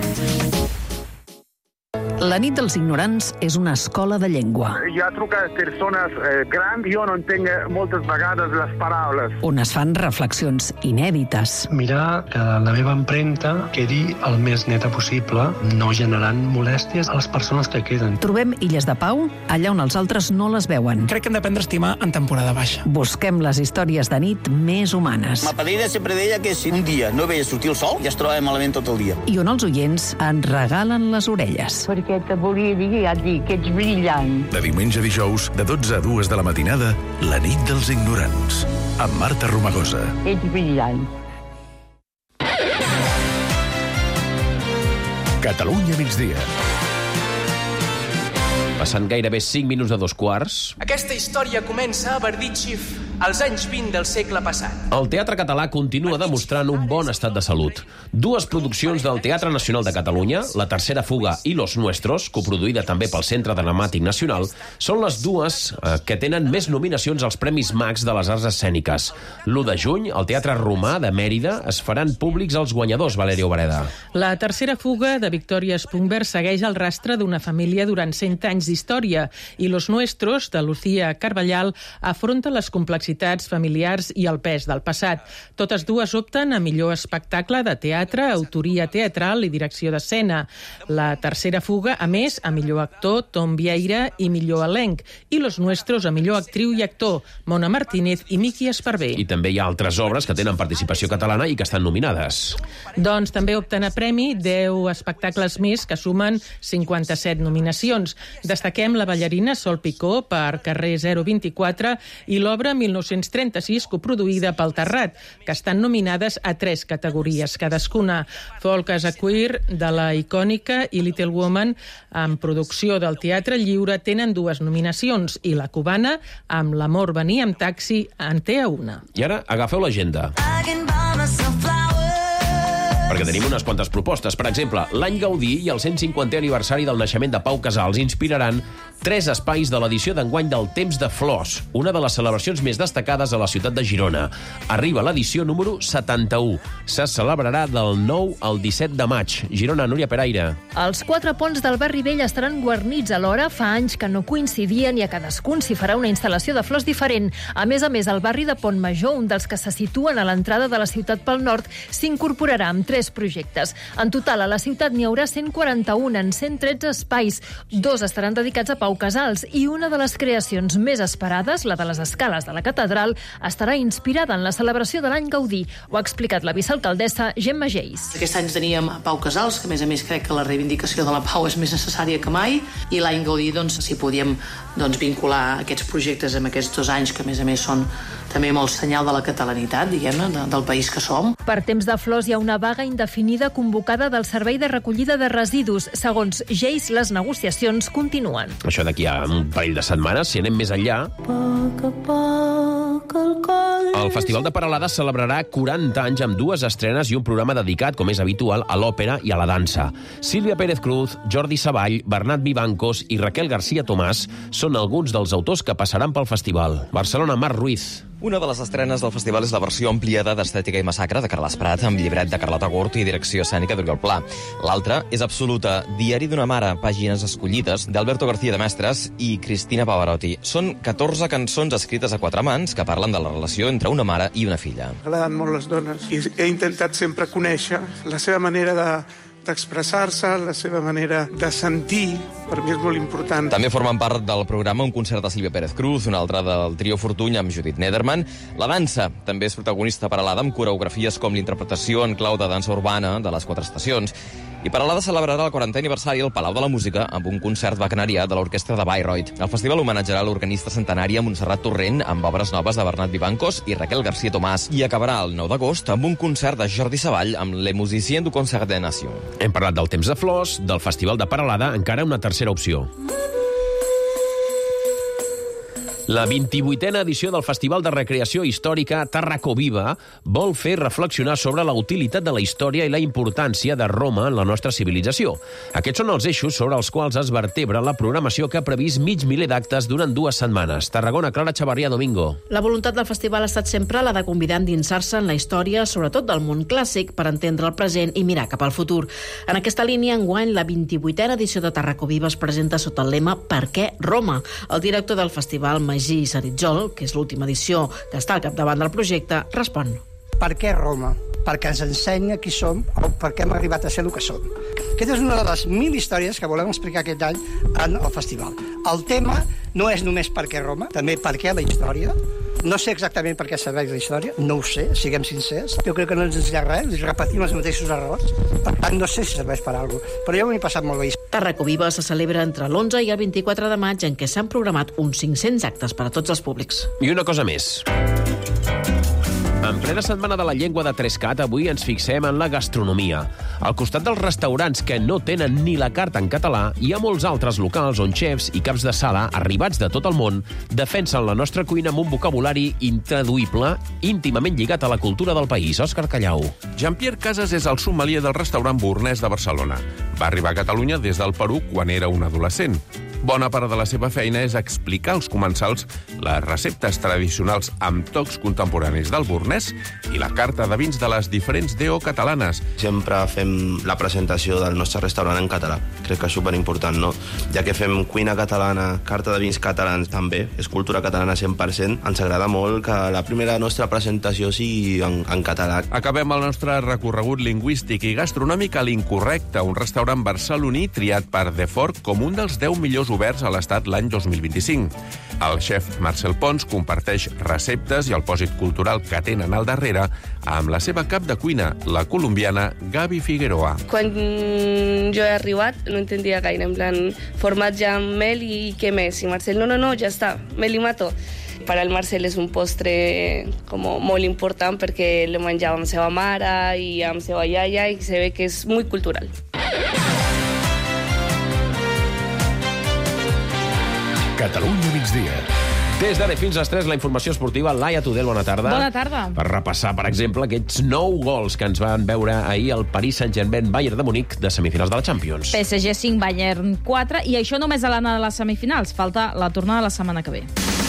La nit dels ignorants és una escola de llengua. Hi ha trucat persones grans, jo no entenc moltes vegades les paraules. On es fan reflexions inèdites. Mirar que la meva empremta quedi el més neta possible, no generant molèsties a les persones que queden. Trobem illes de pau allà on els altres no les veuen. Crec que hem d'aprendre a estimar en temporada baixa. Busquem les històries de nit més humanes. Ma padrina sempre deia que si un dia no veia sortir el sol, ja es trobava malament tot el dia. I on els oients ens regalen les orelles. Perquè te volia dir, ja et dic, que ets brillant. De diumenge a dijous, de 12 a 2 de la matinada, La nit dels ignorants, amb Marta Romagosa. Ets brillant. Catalunya migdia. Passant gairebé 5 minuts de 2 quarts. Aquesta història comença a Berdichev, als anys 20 del segle passat. El teatre català continua demostrant un bon estat de salut. Dues produccions del Teatre Nacional de Catalunya, La tercera fuga i Los Nuestros, coproduïda també pel Centre Dramàtic Nacional, són les dues que tenen més nominacions als Premis Max de les Arts Escèniques. L'1 de juny, al Teatre Romà de Mèrida, es faran públics els guanyadors, Valeria Obreda. La tercera fuga de Victòria Spunberg segueix el rastre d'una família durant 100 anys d'història i Los Nuestros, de Lucía Carballal, afronta les complexitats familiars i el pes del passat. Totes dues opten a millor espectacle de teatre, autoria teatral i direcció d'escena. La tercera fuga, a més, a millor actor, Tom Vieira, i millor elenc, i Los Nuestros a millor actriu i actor, Mona Martínez i Miqui Esparvé. I també hi ha altres obres que tenen participació catalana i que estan nominades. Doncs també opten a premi 10 espectacles més que sumen 57 nominacions. Destaquem La ballarina Sol Picó per Carrer 024 i l'obra 1936 coproduïda pel Terrat, que estan nominades a 3 categories cadascuna. Folk as a Queer, de la Icònica, i Little Woman, amb producció del Teatre Lliure, tenen 2 nominacions, i La Cubana, amb L'amor venia amb taxi, en té una. I ara agafeu l'agenda, perquè tenim unes quantes propostes. Per exemple, l'any Gaudí i el 150è aniversari del naixement de Pau Casals inspiraran 3 espais de l'edició d'enguany del Temps de Flors, una de les celebracions més destacades a la ciutat de Girona. Arriba l'edició número 71. Se celebrarà del 9 al 17 de maig. Girona, Núria Peraire. Els 4 ponts del barri vell estaran guarnits alhora. Fa anys que no coincidien i a cadascun s'hi farà una instal·lació de flors diferent. A més, el barri de Pont Major, un dels que se situen a l'entrada de la ciutat pel nord, s'incorporarà amb 3 projectes. En total, a la ciutat n'hi haurà 141 en 113 espais. 2 estaran dedicats a Pau Casals i una de les creacions més esperades, la de les escales de la catedral, estarà inspirada en la celebració de l'any Gaudí. Ho ha explicat la vicealcaldessa Gemma Geis. Aquest any teníem Pau Casals, que a més crec que la reivindicació de la pau és més necessària que mai, i l'any Gaudí, si podíem vincular aquests projectes amb aquests 2 anys, que a més són també molt senyal de la catalanitat, diguem-ne, del país que som. Per Temps de Flors hi ha una vaga indefinida convocada del Servei de Recollida de Residus. Segons Geis, les negociacions continuen. Això d'aquí a un parell de setmanes, si anem més enllà... El Festival de Peralada celebrarà 40 anys amb 2 estrenes i un programa dedicat, com és habitual, a l'òpera i a la dansa. Sílvia Pérez Cruz, Jordi Savall, Bernat Vivancos i Raquel García Tomàs són alguns dels autors que passaran pel festival. Barcelona, Marc Ruiz. Una de les estrenes del festival és la versió ampliada d'Estètica i Massacre de Carles Prat, amb llibret de Carlota Gurt i direcció escènica d'Oriol Pla. L'altra és Absoluta, Diari d'una mare, pàgines escollides, d'Alberto García de Mestres i Cristina Pavarotti. Són 14 cançons escrites a 4 mans que parlen de la relació entre una mare i una filla. M'agraden molt les dones i he intentat sempre conèixer la seva manera d'expressar-se, la seva manera de sentir, per mi és molt important. També formen part del programa un concert de Sílvia Pérez Cruz, un altre del trio Fortuny amb Judit Nederman. La dansa també és protagonista Peralada, amb coreografies com l'interpretació en clau de dansa urbana de les 4 estacions. I Peralada celebrarà el 40è aniversari al Palau de la Música amb un concert wagnerià de l'orquestra de Bayreuth. El festival homenatjarà l'organista centenària Montserrat Torrent amb obres noves de Bernat Vivancos i Raquel García Tomàs. I acabarà el 9 d'agost amb un concert de Jordi Savall amb Les Musiciens du Concert des Nations. Hem parlat del Temps de Flors, del Festival de Peralada, encara una tercera opció. La 28a edició del Festival de Recreació Històrica Tarraco Viva vol fer reflexionar sobre la utilitat de la història i la importància de Roma en la nostra civilització. Aquests són els eixos sobre els quals es vertebra la programació que ha previst mig miler d'actes durant 2 setmanes. Tarragona, Clara Chavarria, Domingo. La voluntat del festival ha estat sempre la de convidar a endinsar-se en la història, sobretot del món clàssic, per entendre el present i mirar cap al futur. En aquesta línia, enguany, la 28a edició de Tarraco Viva es presenta sota el lema Per què Roma? El director del festival, Magí Saritzol, que és l'última edició que està al capdavant del projecte, respon. Per què Roma? Perquè ens ensenya qui som o per què hem arribat a ser el que som. Aquesta és una de les 1000 històries que volem explicar aquest any en el festival. El tema no és només per què Roma, també per què la història. No sé exactament per què serveix la història, no ho sé, siguem sincers. Jo crec que no ens ensenya res, repetim els mateixos errors. Per tant, no sé si serveix per alguna cosa, però jo m'he passat molt bé. Tarraco Viva se celebra entre l'11 i el 24 de maig, en què s'han programat uns 500 actes per a tots els públics. I una cosa més. En plena setmana de la llengua de Trescat, avui ens fixem en la gastronomia. Al costat dels restaurants que no tenen ni la carta en català, hi ha molts altres locals on xefs i caps de sala, arribats de tot el món, defensen la nostra cuina amb un vocabulari intraduïble, íntimament lligat a la cultura del país. Òscar Callau. Jean-Pierre Casas és el sommelier del restaurant Bournès de Barcelona. Va arribar a Catalunya des del Perú quan era un adolescent. Bona part de la seva feina és explicar als comensals les receptes tradicionals amb tocs contemporanis del Bournès i la carta de vins de les diferents DO catalanes. Sempre fem la presentació del nostre restaurant en català. Crec que és superimportant, no? Ja que fem cuina catalana, carta de vins catalans també, és cultura catalana 100%, ens agrada molt que la primera nostra presentació sigui en català. Acabem el nostre recorregut lingüístic i gastronòmic a l'Incorrecte, un restaurant barceloní triat per The Fork com un dels 10 millors oberts a l'Estat l'any 2025. El xef Marcel Pons comparteix receptes i el pòsit cultural que tenen al darrere amb la seva cap de cuina, la colombiana Gaby Figueroa. Quan jo he arribat no entendia gaire, en plan, formatge amb mel i què més? I Marcel, no, ja està, mel i mato. Per al Marcel és un postre molt important perquè lo menjava amb seva mare i amb seva iaia i se ve que és molt cultural. Catalunya migdia. Des d'ara fins a les 3, la informació esportiva. Laia Tudel, bona tarda. Bona tarda. Per repassar, per exemple, aquests 9 gols que ens van veure ahir al Paris Saint-Germain Bayern de Munic de semifinals de la Champions. PSG 5, Bayern 4, i això només a l'anada de les semifinals. Falta la tornada la setmana que ve.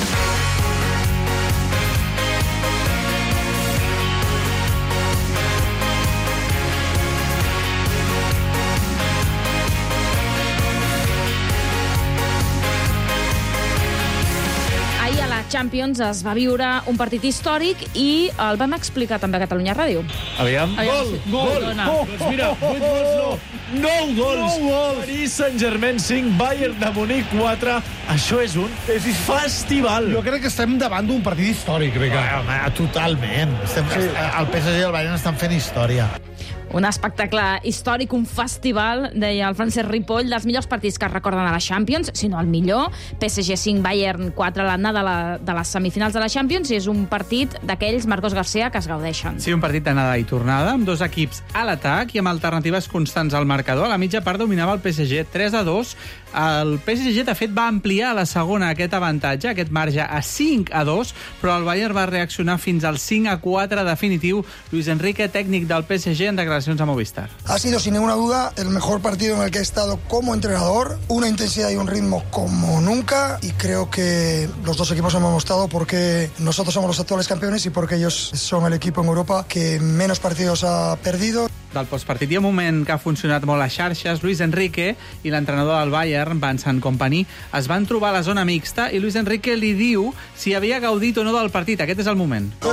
Champions es va viure un partit històric i el vam explicar també a Catalunya Ràdio. Aviam. Gol! Doncs mira, 8 gols no. 9 gols! Paris Saint-Germain 5, Bayern de Munic 4. Això és un festival. Jo crec que estem davant d'un partit històric, Ricard. Home, totalment. El PSG i el Bayern estan fent història. Un espectacle històric, un festival, deia el Francesc Ripoll, dels millors partits que es recorden a la Champions, sinó el millor. PSG 5, Bayern 4, l'anada de les semifinals de la Champions, i és un partit d'aquells, Marcos García, que es gaudeixen. Sí, un partit d'anada i tornada, amb dos equips a l'atac i amb alternatives constants al marcador. A la mitja part dominava el PSG 3-2. El PSG, de fet, va ampliar a la segona aquest avantatge, aquest marge, a 5-2, però el Bayern va reaccionar fins al 5-4 definitiu. Luis Enrique, tècnic del PSG, en declaracions a Movistar. Ha sido, sin ninguna duda, el mejor partido en el que he estado como entrenador. Una intensidad y un ritmo como nunca. Y creo que los dos equipos hemos mostrado porque nosotros somos los actuales campeones y porque ellos son el equipo en Europa que menos partidos ha perdido. Del postpartit hi ha un moment que ha funcionat molt a xarxes. Luis Enrique i l'entrenador del Bayern, Vincent Kompany, es van trobar a la zona mixta i Luis Enrique li diu si havia gaudit o no del partit. Aquest és el moment. No?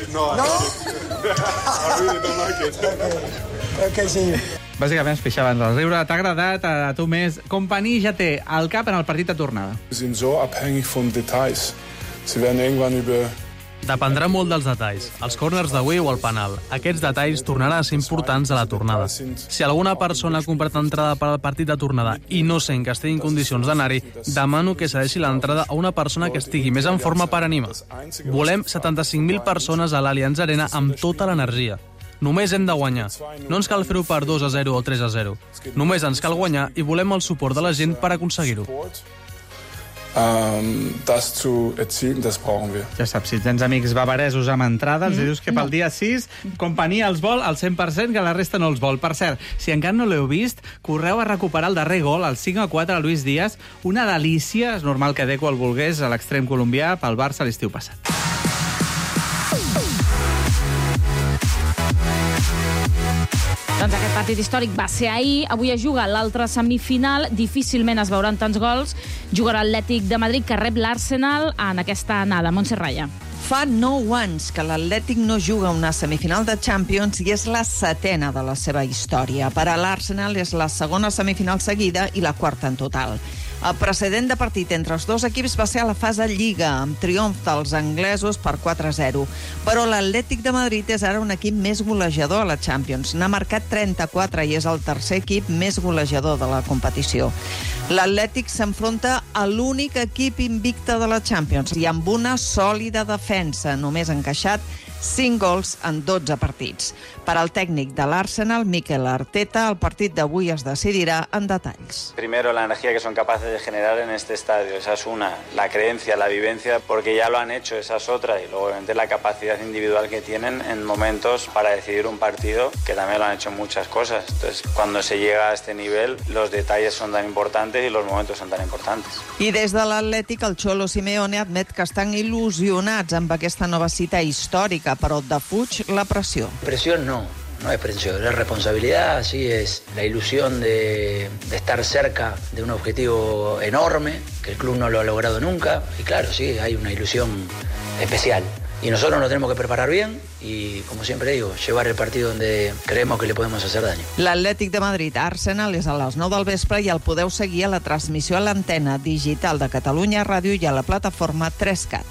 Okay, sí. Bàsicament es pixaven del riure. T'ha agradat? A tu més? Kompany ja té el cap en el partit de tornada. sind so abhängig von Details. Sie werden irgendwann über Dependrà molt dels detalls, els corners d'avui o el penal. Aquests detalls tornaran a ser importants a la tornada. Si alguna persona ha comprat entrada per al partit de tornada i no sent que estigui en condicions d'anar-hi, demano que cedeixi l'entrada a una persona que estigui més en forma per animar. Volem 75.000 persones a l'Allianz Arena amb tota l'energia. Només hem de guanyar. No ens cal fer-ho per 2-0 o 3-0. Només ens cal guanyar i volem el suport de la gent per aconseguir-ho. das zu erzielen, das brauchen wir. Ja saps, si tens amics bavaresos amb entrada, els dius que pel dia 6 Companyia els vol al 100%, que la resta no els vol. Per cert, si encara no l'heu vist, correu a recuperar el darrer gol, el 5-4 a Luis Díaz. Una delícia, és normal que Deco el volgués a l'extrem colombià pel Barça l'estiu passat. Doncs aquest partit històric va ser ahir. Avui es juga l'altra semifinal. Difícilment es veuran tants gols. Jugarà l'Atlètic de Madrid, que rep l'Arsenal en aquesta anada. Montse Raya. Fa 9 anys que l'Atlètic no juga una semifinal de Champions i és la 7ª de la seva història. Per a l'Arsenal és la segona semifinal seguida i la 4ª en total. El precedent de partit entre els dos equips va ser a la fase Lliga, amb triomf dels anglesos per 4-0. Però l'Atlètic de Madrid és ara un equip més golejador a la Champions. N'ha marcat 34 i és el tercer equip més golejador de la competició. L'Atlètic s'enfronta a l'únic equip invicte de la Champions i amb una sòlida defensa. Només ha encaixat 5 gols en 12 partits. Per al tècnic de l'Arsenal, Mikel Arteta, el partit d'avui es decidirà en detalls. Primero, la energía que son capaces de generar en este estadio, esa es una. La creencia, la vivencia, porque ya lo han hecho, esa es otra. Y luego, obviamente, la capacidad individual que tienen en momentos para decidir un partido, que también lo han hecho en muchas cosas. Entonces, cuando se llega a este nivel, los detalles son tan importantes y los momentos son tan importantes. I des de l'Atlètic, el Cholo Simeone admet que estan il·lusionats amb aquesta nova cita històrica, però defuig la pressió. Presión no es presión, es responsabilidad, sí, es la ilusión de estar cerca de un objetivo enorme, que el club no lo ha logrado nunca, y claro, sí, hay una ilusión especial. Y nosotros nos tenemos que preparar bien y, como siempre digo, llevar el partido donde creemos que le podemos hacer daño. L'Atlètic de Madrid-Arsenal és a les 9 del vespre i el podeu seguir a la transmissió a l'antena digital de Catalunya Ràdio i a la plataforma 3CAT.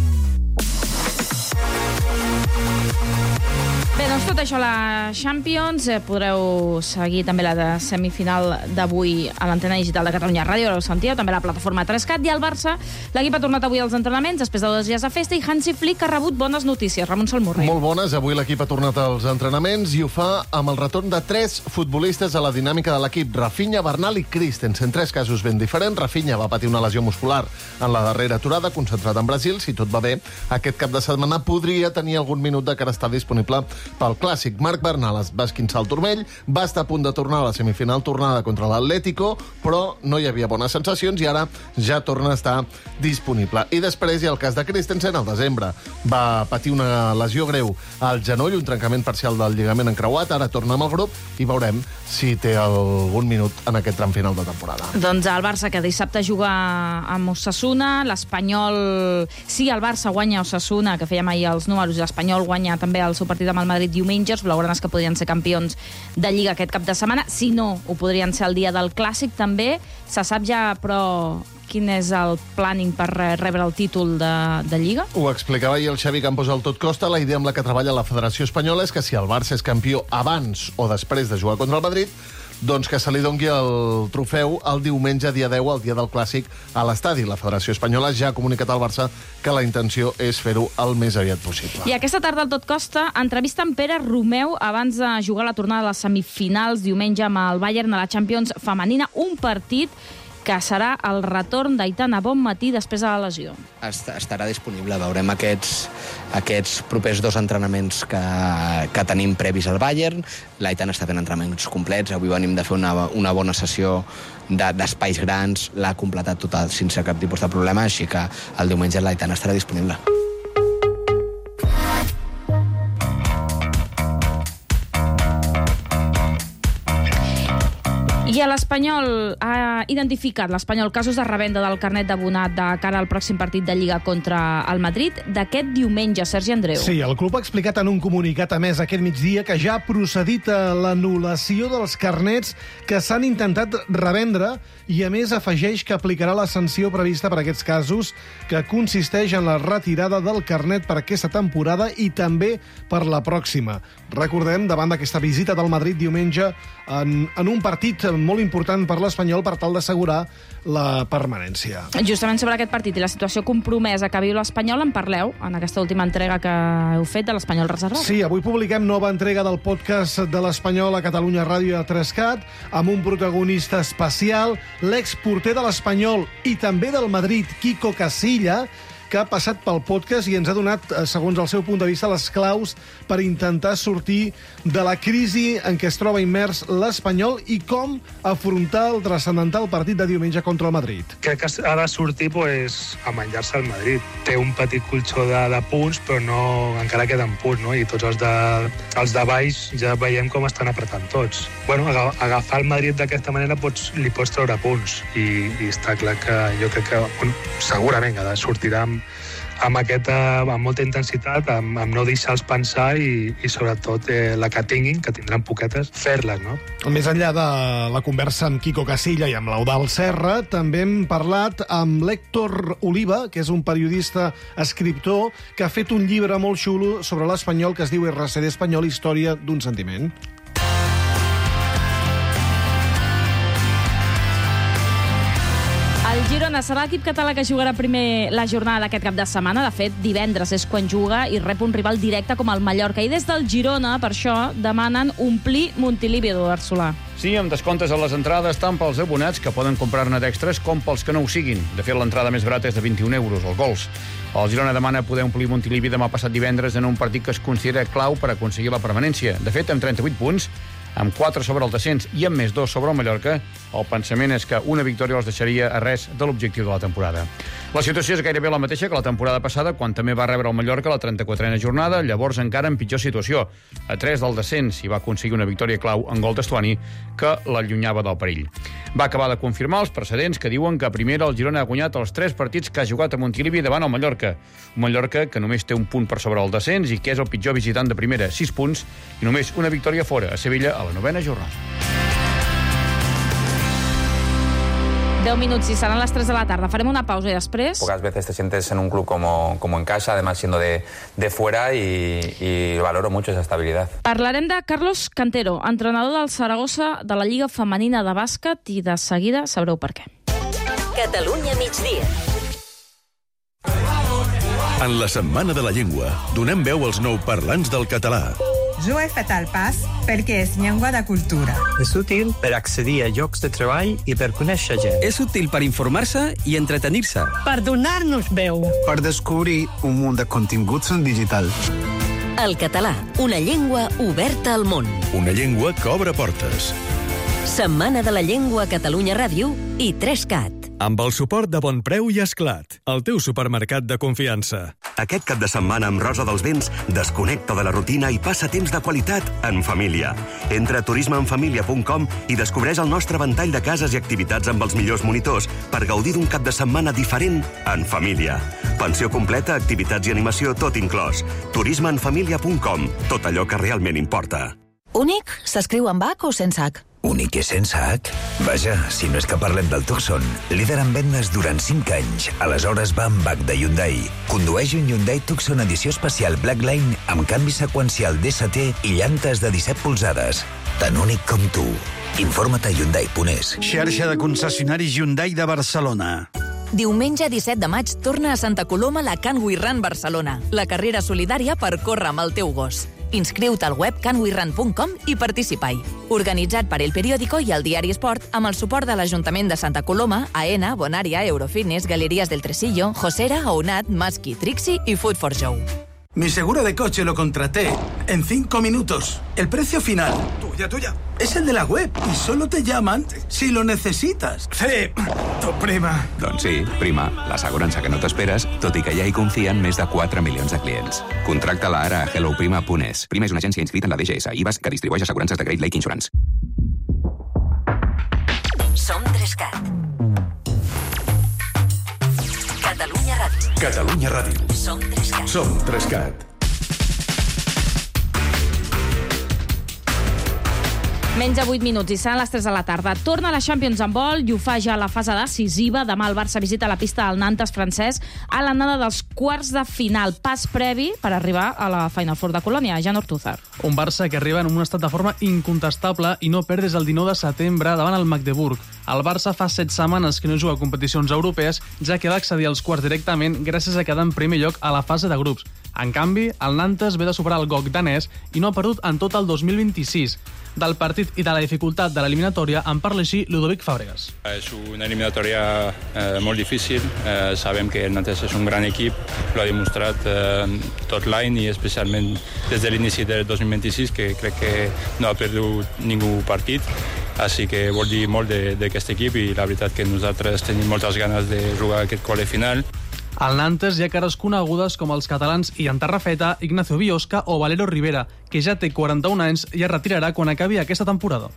Bé, doncs tot això a la Champions. Podreu seguir també la semifinal d'avui a l'antena digital de Catalunya Ràdio, ho sentíeu, també a la plataforma 3CAT. I al Barça, l'equip ha tornat avui als entrenaments després de 2 dies de festa i Hansi Flick ha rebut bones notícies. Ramon Salmurri. Molt bones. Avui l'equip ha tornat als entrenaments i ho fa amb el retorn de 3 futbolistes a la dinàmica de l'equip: Rafinha, Bernal i Christensen. 3 casos ben diferents. Rafinha va patir una lesió muscular en la darrera aturada, concentrat en Brasil. Si tot va bé, aquest cap de setmana podria tenir algun minut de cara a estar disponible pel Clàssic. Marc Bernal es va esquinçar el turmell, va estar a punt de tornar a la semifinal tornada contra l'Atlético, però no hi havia bones sensacions i ara ja torna a estar disponible. I després hi ha el cas de Christensen. Al desembre va patir una lesió greu al genoll, un trencament parcial del lligament encreuat. Ara torna amb el grup i veurem si té algun minut en aquest tram final de temporada. Doncs el Barça, que dissabte juga amb Osasuna, l'Espanyol... Sí, el Barça guanya Osasuna, que fèiem ahir els números, i l'Espanyol guanya també el seu partit amb el Madrid diumenge. Blaugranes que podrien ser campions de Lliga aquest cap de setmana. Si no, ho podrien ser el dia del Clàssic també. Se sap ja, però, quin és el planning per rebre el títol de Lliga? Ho explicava ahir el Xavi Campos al Tot Costa. La idea amb la que treballa la Federació Espanyola és que si el Barça és campió abans o després de jugar contra el Madrid, doncs que se li doni el trofeu el diumenge, dia 10, el dia del Clàssic, a l'estadi. La Federació Espanyola ja ha comunicat al Barça que la intenció és fer-ho el més aviat possible. I aquesta tarda al Tot Costa, entrevista amb Pere Romeu abans de jugar la tornada de les semifinals diumenge amb el Bayern a la Champions femenina, un partit que serà el retorn d'Aitana Bonmatí després de la lesió. Estarà disponible. Veurem aquests propers 2 entrenaments que tenim previs al Bayern. L'Aitana està fent entrenaments complets. Avui venim de fer una bona sessió d'espais grans. L'ha completat total sense cap tipus de problema, així que el diumenge l'Aitana estarà disponible. I l'Espanyol ha identificat casos de revenda del carnet d'abonat de cara al pròxim partit de Lliga contra el Madrid d'aquest diumenge. Sergi Andreu. Sí, el club ha explicat en un comunicat a més aquest migdia que ja ha procedit a l'anul·lació dels carnets que s'han intentat revendre i, a més, afegeix que aplicarà la sanció prevista per aquests casos, que consisteix en la retirada del carnet per aquesta temporada i també per la pròxima. Recordem, davant d'aquesta visita del Madrid diumenge, en un partit molt important per l'Espanyol per tal d'assegurar la permanència. Justament sobre aquest partit i la situació compromesa que viu l'Espanyol en parleu en aquesta última entrega que heu fet de l'Espanyol Reservat. Sí, avui publiquem nova entrega del podcast de l'Espanyol a Catalunya Ràdio i a 3CAT amb un protagonista especial, l'exporter de l'Espanyol i també del Madrid, Quico Casilla, que ha passat pel podcast i ens ha donat, segons el seu punt de vista, les claus per intentar sortir de la crisi en què es troba immers l'Espanyol i com afrontar el transcendental partit de diumenge contra el Madrid. Crec que ha de sortir a menjar-se el Madrid. Té un petit colxó de punts, però encara queden punts, no? I tots els de baix ja veiem com estan apretant tots. Bueno, agafar el Madrid d'aquesta manera li pots treure punts i està clar que jo crec que segurament sortirà amb molta intensitat, amb no deixar-los pensar i sobretot la que tinguin, que tindran poquetes, fer-les, no? Més enllà de la conversa amb Quico Casilla i amb l'Eudald Serra, també hem parlat amb l'Héctor Oliva, que és un periodista escriptor que ha fet un llibre molt xulo sobre l'Espanyol que es diu RCD Espanyol, història d'un sentiment. El Girona serà l'equip català que jugarà primer la jornada d'aquest cap de setmana. De fet, divendres és quan juga i rep un rival directe com el Mallorca. I des del Girona, per això, demanen omplir Montilivi, Eduard Solà. Sí, amb descomptes a les entrades, tant pels abonats, que poden comprar-ne d'extres, com pels que no ho siguin. De fet, l'entrada més barata és de 21 euros, el Gols. El Girona demana poder omplir Montilivi demà passat divendres en un partit que es considera clau per aconseguir la permanència. De fet, amb 38 punts, amb 4 sobre el descens i amb més 2 sobre el Mallorca, el pensament és que una victòria els deixaria a res de l'objectiu de la temporada. La situació és gairebé la mateixa que la temporada passada, quan també va rebre el Mallorca la 34a jornada, llavors encara en pitjor situació. A 3 del descens i va aconseguir una victòria clau en gol d'Estuani que l'allunyava del perill. Va acabar de confirmar els precedents que diuen que a primera el Girona ha guanyat els 3 partits que ha jugat a Montilivi davant el Mallorca. Un Mallorca que només té un punt per sobre el descens i que és el pitjor visitant de primera, 6 punts, i només una victòria fora, a Sevilla, a la 9a jornada. 10 minuts i seran les 3 de la tarda. Farem una pausa i després... Pocas veces te sientes en un club como en casa, además siendo de fuera, y valoro mucho esa estabilidad. Parlarem de Carlos Cantero, entrenador del Saragossa de la Lliga Femenina de Bàsquet, i de seguida sabreu per què. Catalunya migdia. En la Setmana de la Llengua, donem veu als nouparlants del català. Jo he fet el pas perquè és llengua de cultura. És útil per accedir a llocs de treball i per conèixer gent. És útil per informar-se i entretenir-se. Per donar-nos veu. Per descobrir un munt de continguts en digital. El català, una llengua oberta al món. Una llengua que obre portes. Setmana de la Llengua a Catalunya Ràdio i 3CAT. Amb el suport de Bonpreu i Esclat, el teu supermercat de confiança. Aquest cap de setmana amb Rosa dels Vents, desconnecta de la rutina i passa temps de qualitat en família. Entra a turismeenfamilia.com i descobreix el nostre ventall de cases i activitats amb els millors monitors per gaudir d'un cap de setmana diferent en família. Pensió completa, activitats i animació, tot inclòs. turismeenfamilia.com, tot allò que realment importa. Únic s'escriu amb H o sense H? Únic i sense H? Vaja, si no és que parlem del Tucson, líder en vendes durant 5 anys. Aleshores va amb H de Hyundai. Condueix un Hyundai Tucson edició especial Blackline amb canvi seqüencial DST i llantes de 17 polzades. Tan únic com tu. Informa't a Hyundai.es. Xarxa de concessionaris Hyundai de Barcelona. Diumenge 17 de maig torna a Santa Coloma la Can We Run Barcelona, la carrera solidària per córrer amb el teu gos. Inscriu-te al web canwerun.com i participa-hi. Organitzat per El Periódico i el Diari Esport amb el suport de l'Ajuntament de Santa Coloma, AENA, Bonaria, Eurofitness, Galerías del Tresillo, Josera, Ounat, Maski, Trixie y Food for Show. Mi seguro de coche lo contraté en 5 minutos. El precio final, tuya, es el de la web y solo te llaman si lo necesitas. Sí, tu prima. Doncs sí, prima, l'assegurança que no t'esperes, tot i que ja hi confien més de 4 milions de clients. Contracta-la ara a helloprima.es. Prima és una agència inscrita en la DGS, IBAS, que distribueix assegurances de Great Lake Insurance. Som 3CAT. Catalunya Ràdio. Catalunya Ràdio. Som 3CAT. Som 3CAT. Menys de 8 minuts i seran les 3 de la tarda. Torna a la Champions en vol i ho fa ja a la fase decisiva. Demà el Barça visita la pista del Nantes francès a l'anada dels quarts de final. Pas previ per arribar a la Final Four de Colònia. Jan Ortúzar. Un Barça que arriba en un estat de forma incontestable i no perd des del 19 de setembre davant el Magdeburg. El Barça fa 7 setmanes que no juga a competicions europees, ja que va accedir als quarts directament gràcies a quedar en primer lloc a la fase de grups. En canvi, el Nantes ve de superar el GOG danès i no ha perdut en tot el 2026. Del partit i de la dificultat de l'eliminatòria en parla així Ludovic Fàbregas. És una eliminatòria molt difícil. Sabem que el Nantes és un gran equip, l'ha demostrat tot l'any i especialment des de l'inici del 2026, que crec que no ha perdut ningú partit. Així que vol dir molt d'aquest equip i la veritat que nosaltres tenim moltes ganes de jugar aquest quart de final. Al Nantes hi ha cares conegudes com els catalans Ian Tarrafeta, Ignacio Biosca o Valero Rivera, que ja té 41 anys i es retirarà quan acabi aquesta temporada.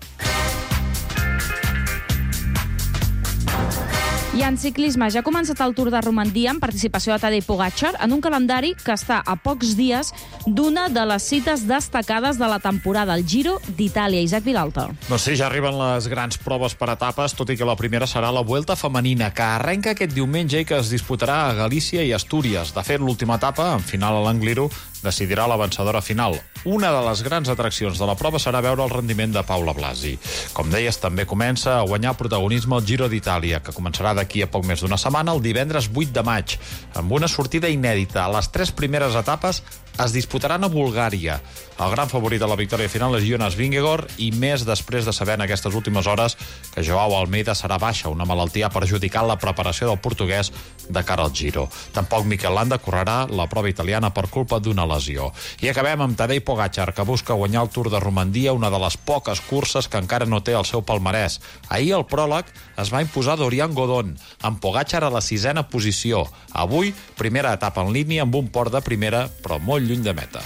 I en ciclisme ja ha començat el Tour de Romandia amb participació de Tadej Pogačar en un calendari que està a pocs dies d'una de les cites destacades de la temporada, el Giro d'Itàlia. Isaac Vilalta. Doncs sí, ja arriben les grans proves per etapes, tot i que la primera serà la Vuelta femenina, que arrenca aquest diumenge i que es disputarà a Galícia i Astúries. De fet, l'última etapa, en final a l'Angliru, decidirà la vencedora final. Una de les grans atraccions de la prova serà veure el rendiment de Paula Blasi. Com deies, també comença a guanyar protagonisme el Giro d'Itàlia, que començarà d'aquí a poc més d'una setmana, el divendres 8 de maig, amb una sortida inèdita. Les 3 primeres etapes es disputaran a Bulgària. El gran favorit de la victòria final és Jonas Vingegaard, i més després de saber en aquestes últimes hores que Joao Almeida serà baixa, una malaltia ha perjudicat la preparació del portuguès de cara al Giro. Tampoc Mikel Landa correrà la prova italiana per culpa d'una lesió. I acabem amb Tadej Pogačar, que busca guanyar el Tour de Romandia, una de les poques curses que encara no té el seu palmarès. Ahir el pròleg es va imposar Dorian Godon, amb Pogačar a la 6ª posició. Avui, primera etapa en línia amb un port de primera, però molt lluny de meta.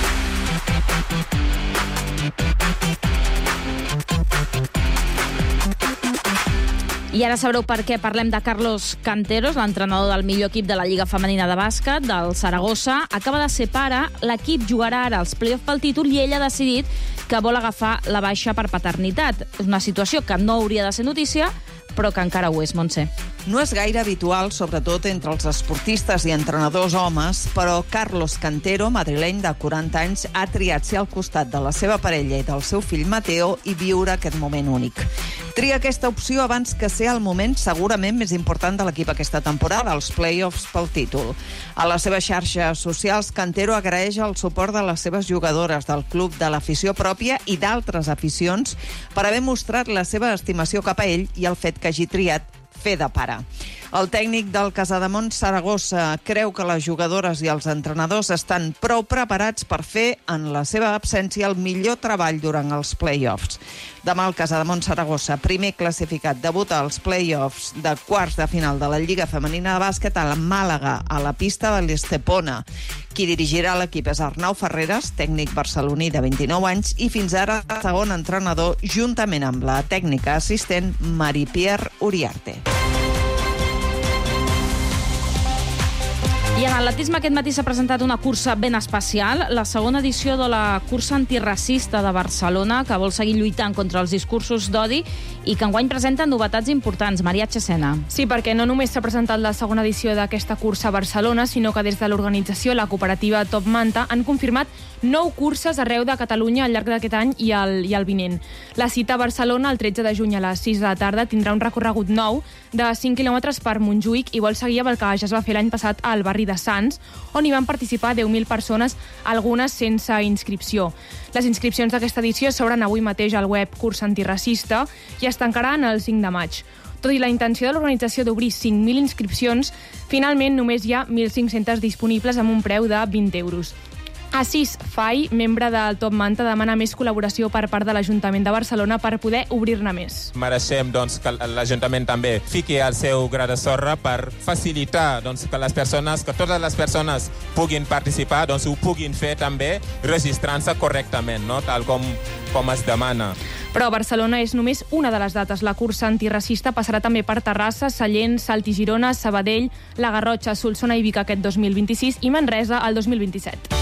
I ara sabreu per què parlem de Carlos Canteros, l'entrenador del millor equip de la Lliga Femenina de Bàsquet, del Saragossa. Acaba de ser pare, l'equip jugarà ara als play-off pel títol i ell ha decidit que vol agafar la baixa per paternitat. És una situació que no hauria de ser notícia, però que encara ho és, Montse. No és gaire habitual, sobretot entre els esportistes i entrenadors homes, però Carlos Cantero, madrileny de 40 anys, ha triat ser al costat de la seva parella i del seu fill Mateo i viure aquest moment únic. Tria aquesta opció abans que ser el moment segurament més important de l'equip aquesta temporada, els play-offs pel títol. A les seves xarxes socials, Cantero agraeix el suport de les seves jugadores, del club, de l'afició pròpia i d'altres aficions per haver mostrat la seva estimació cap a ell i el fet que hagi triat fer de pare. El tècnic del Casademont Saragossa creu que les jugadores i els entrenadors estan prou preparats per fer, en la seva absència, el millor treball durant els play-offs. Demà el Casademont Saragossa, primer classificat, debuta als play-offs de quarts de final de la Lliga Femenina de Bàsquet a la Màlaga, a la pista de l'Estepona. Qui dirigirà l'equip és Arnau Ferreres, tècnic barceloní de 29 anys i fins ara segon entrenador, juntament amb la tècnica assistent Marie-Pierre Uriarte. I en atletisme aquest matí s'ha presentat una cursa ben especial, la segona edició de la cursa antiracista de Barcelona, que vol seguir lluitant contra els discursos d'odi i que enguany presenta novetats importants. Maria Chesena. Sí, perquè no només s'ha presentat la segona edició d'aquesta cursa a Barcelona, sinó que des de l'organització, la cooperativa Top Manta, han confirmat 9 curses arreu de Catalunya al llarg d'aquest any i el vinent. La cita a Barcelona, el 13 de juny a les 6 de la tarda, tindrà un recorregut nou de 5 quilòmetres per Montjuïc i vol seguir amb el que ja es va fer l'any passat al barri de Sants, on hi van participar 10.000 persones, algunes sense inscripció. Les inscripcions d'aquesta edició s'obren avui mateix al web Cursa Antiracista i es tancaran el 5 de maig. Tot i la intenció de l'organització d'obrir 5.000 inscripcions, finalment només hi ha 1.500 disponibles amb un preu de 20 euros. Assis Fai, membre del Top Manta, demana més col·laboració per part de l'Ajuntament de Barcelona per poder obrir-ne més. Mereixem que l'Ajuntament també fiqui el seu gra de sorra per facilitar que totes les persones puguin participar, ho puguin fer també registrant-se correctament, tal com es demana. Però Barcelona és només una de les dates. La cursa antiracista passarà també per Terrassa, Sallent, Salt i Girona, Sabadell, la Garrotxa, Solsona i Vic aquest 2026 i Manresa el 2027.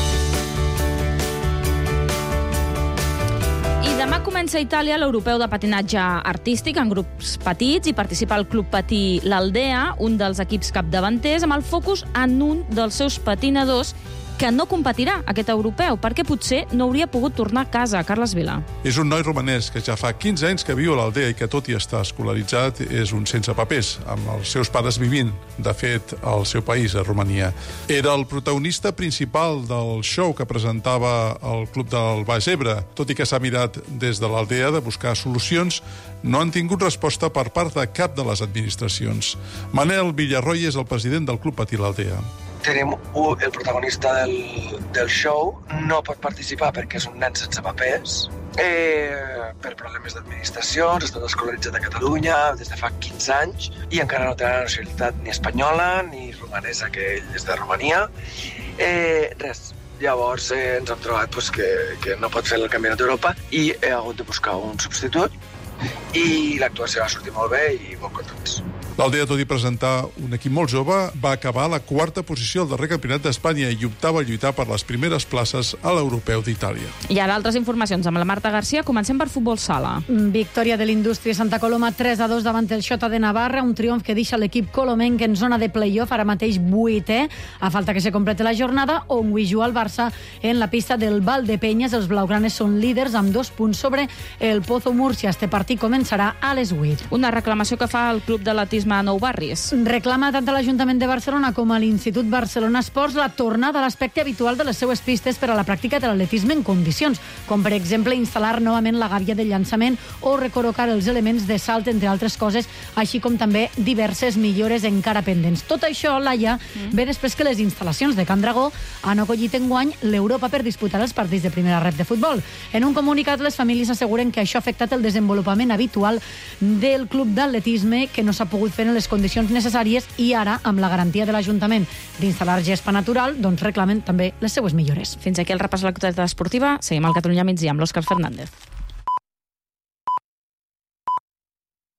Demà comença a Itàlia l'europeu de patinatge artístic en grups petits i participa el Club Patí l'Aldea, un dels equips capdavanters, amb el focus en un dels seus patinadors que no competirà aquest europeu, perquè potser no hauria pogut tornar a casa. Carles Vila. És un noi romanès que ja fa 15 anys que viu a l'Aldea i que, tot i estar escolaritzat, és un sense papers, amb els seus pares vivint, de fet, al seu país, a Romania. Era el protagonista principal del show que presentava el Club del Baix Ebre. Tot i que s'ha mirat des de l'Aldea de buscar solucions, no han tingut resposta per part de cap de les administracions. Manel Villarroy és el president del Club Patí l'Aldea. Tenim el protagonista del show, no pot participar perquè és un nen sense papers, per problemes d'administracions, està escolaritzat a Catalunya des de fa 15 anys i encara no té la nacionalitat ni espanyola ni romanesa, que ell és de Romania. Res. Llavors ens hem trobat que no pot fer el Campionat d'Europa i he hagut de buscar un substitut i l'actuació va sortir molt bé i molt contents. L'Aldea, tot i presentar un equip molt jove, va acabar a la quarta posició al darrer campionat d'Espanya i optava a lluitar per les primeres places a l'Europeu d'Itàlia. I ara altres informacions amb la Marta Garcia. Comencem per futbol sala. Victòria de l'Indústria Santa Coloma 3-2 davant el Xota de Navarra, un triomf que deixa l'equip colomenc en zona de play-off, ara mateix 8è, a falta que se complete la jornada, on avui juga el Barça en la pista del Valdepenyes. Els blaugranes són líders amb 2 punts sobre el Pozo Múrcia. Este partit començarà a les 8. Una reclamació que fa el Club d'Atletisme a Nou Barris. Reclama tant a l'Ajuntament de Barcelona com a l'Institut Barcelona Esports la tornada a l'aspecte habitual de les seues pistes per a la pràctica de l'atletisme en condicions, com per exemple instal·lar novament la gàbia de llançament o recol·locar els elements de salt, entre altres coses, així com també diverses millores encara pendents. Tot això, Laia, ve després que les instal·lacions de Can Dragó han acollit enguany l'Europa per disputar els partits de primera ref de futbol. En un comunicat, les famílies asseguren que això ha afectat el desenvolupament habitual del club d'atletisme, que no s'ha pogut fer en les condicions necessàries, i ara, amb la garantia de l'Ajuntament d'instal·lar gespa natural, doncs reclamen també les seues millores. Fins aquí el repàs de l'actualitat esportiva. Seguim al Catalunya Migdia amb l'Òscar Fernández.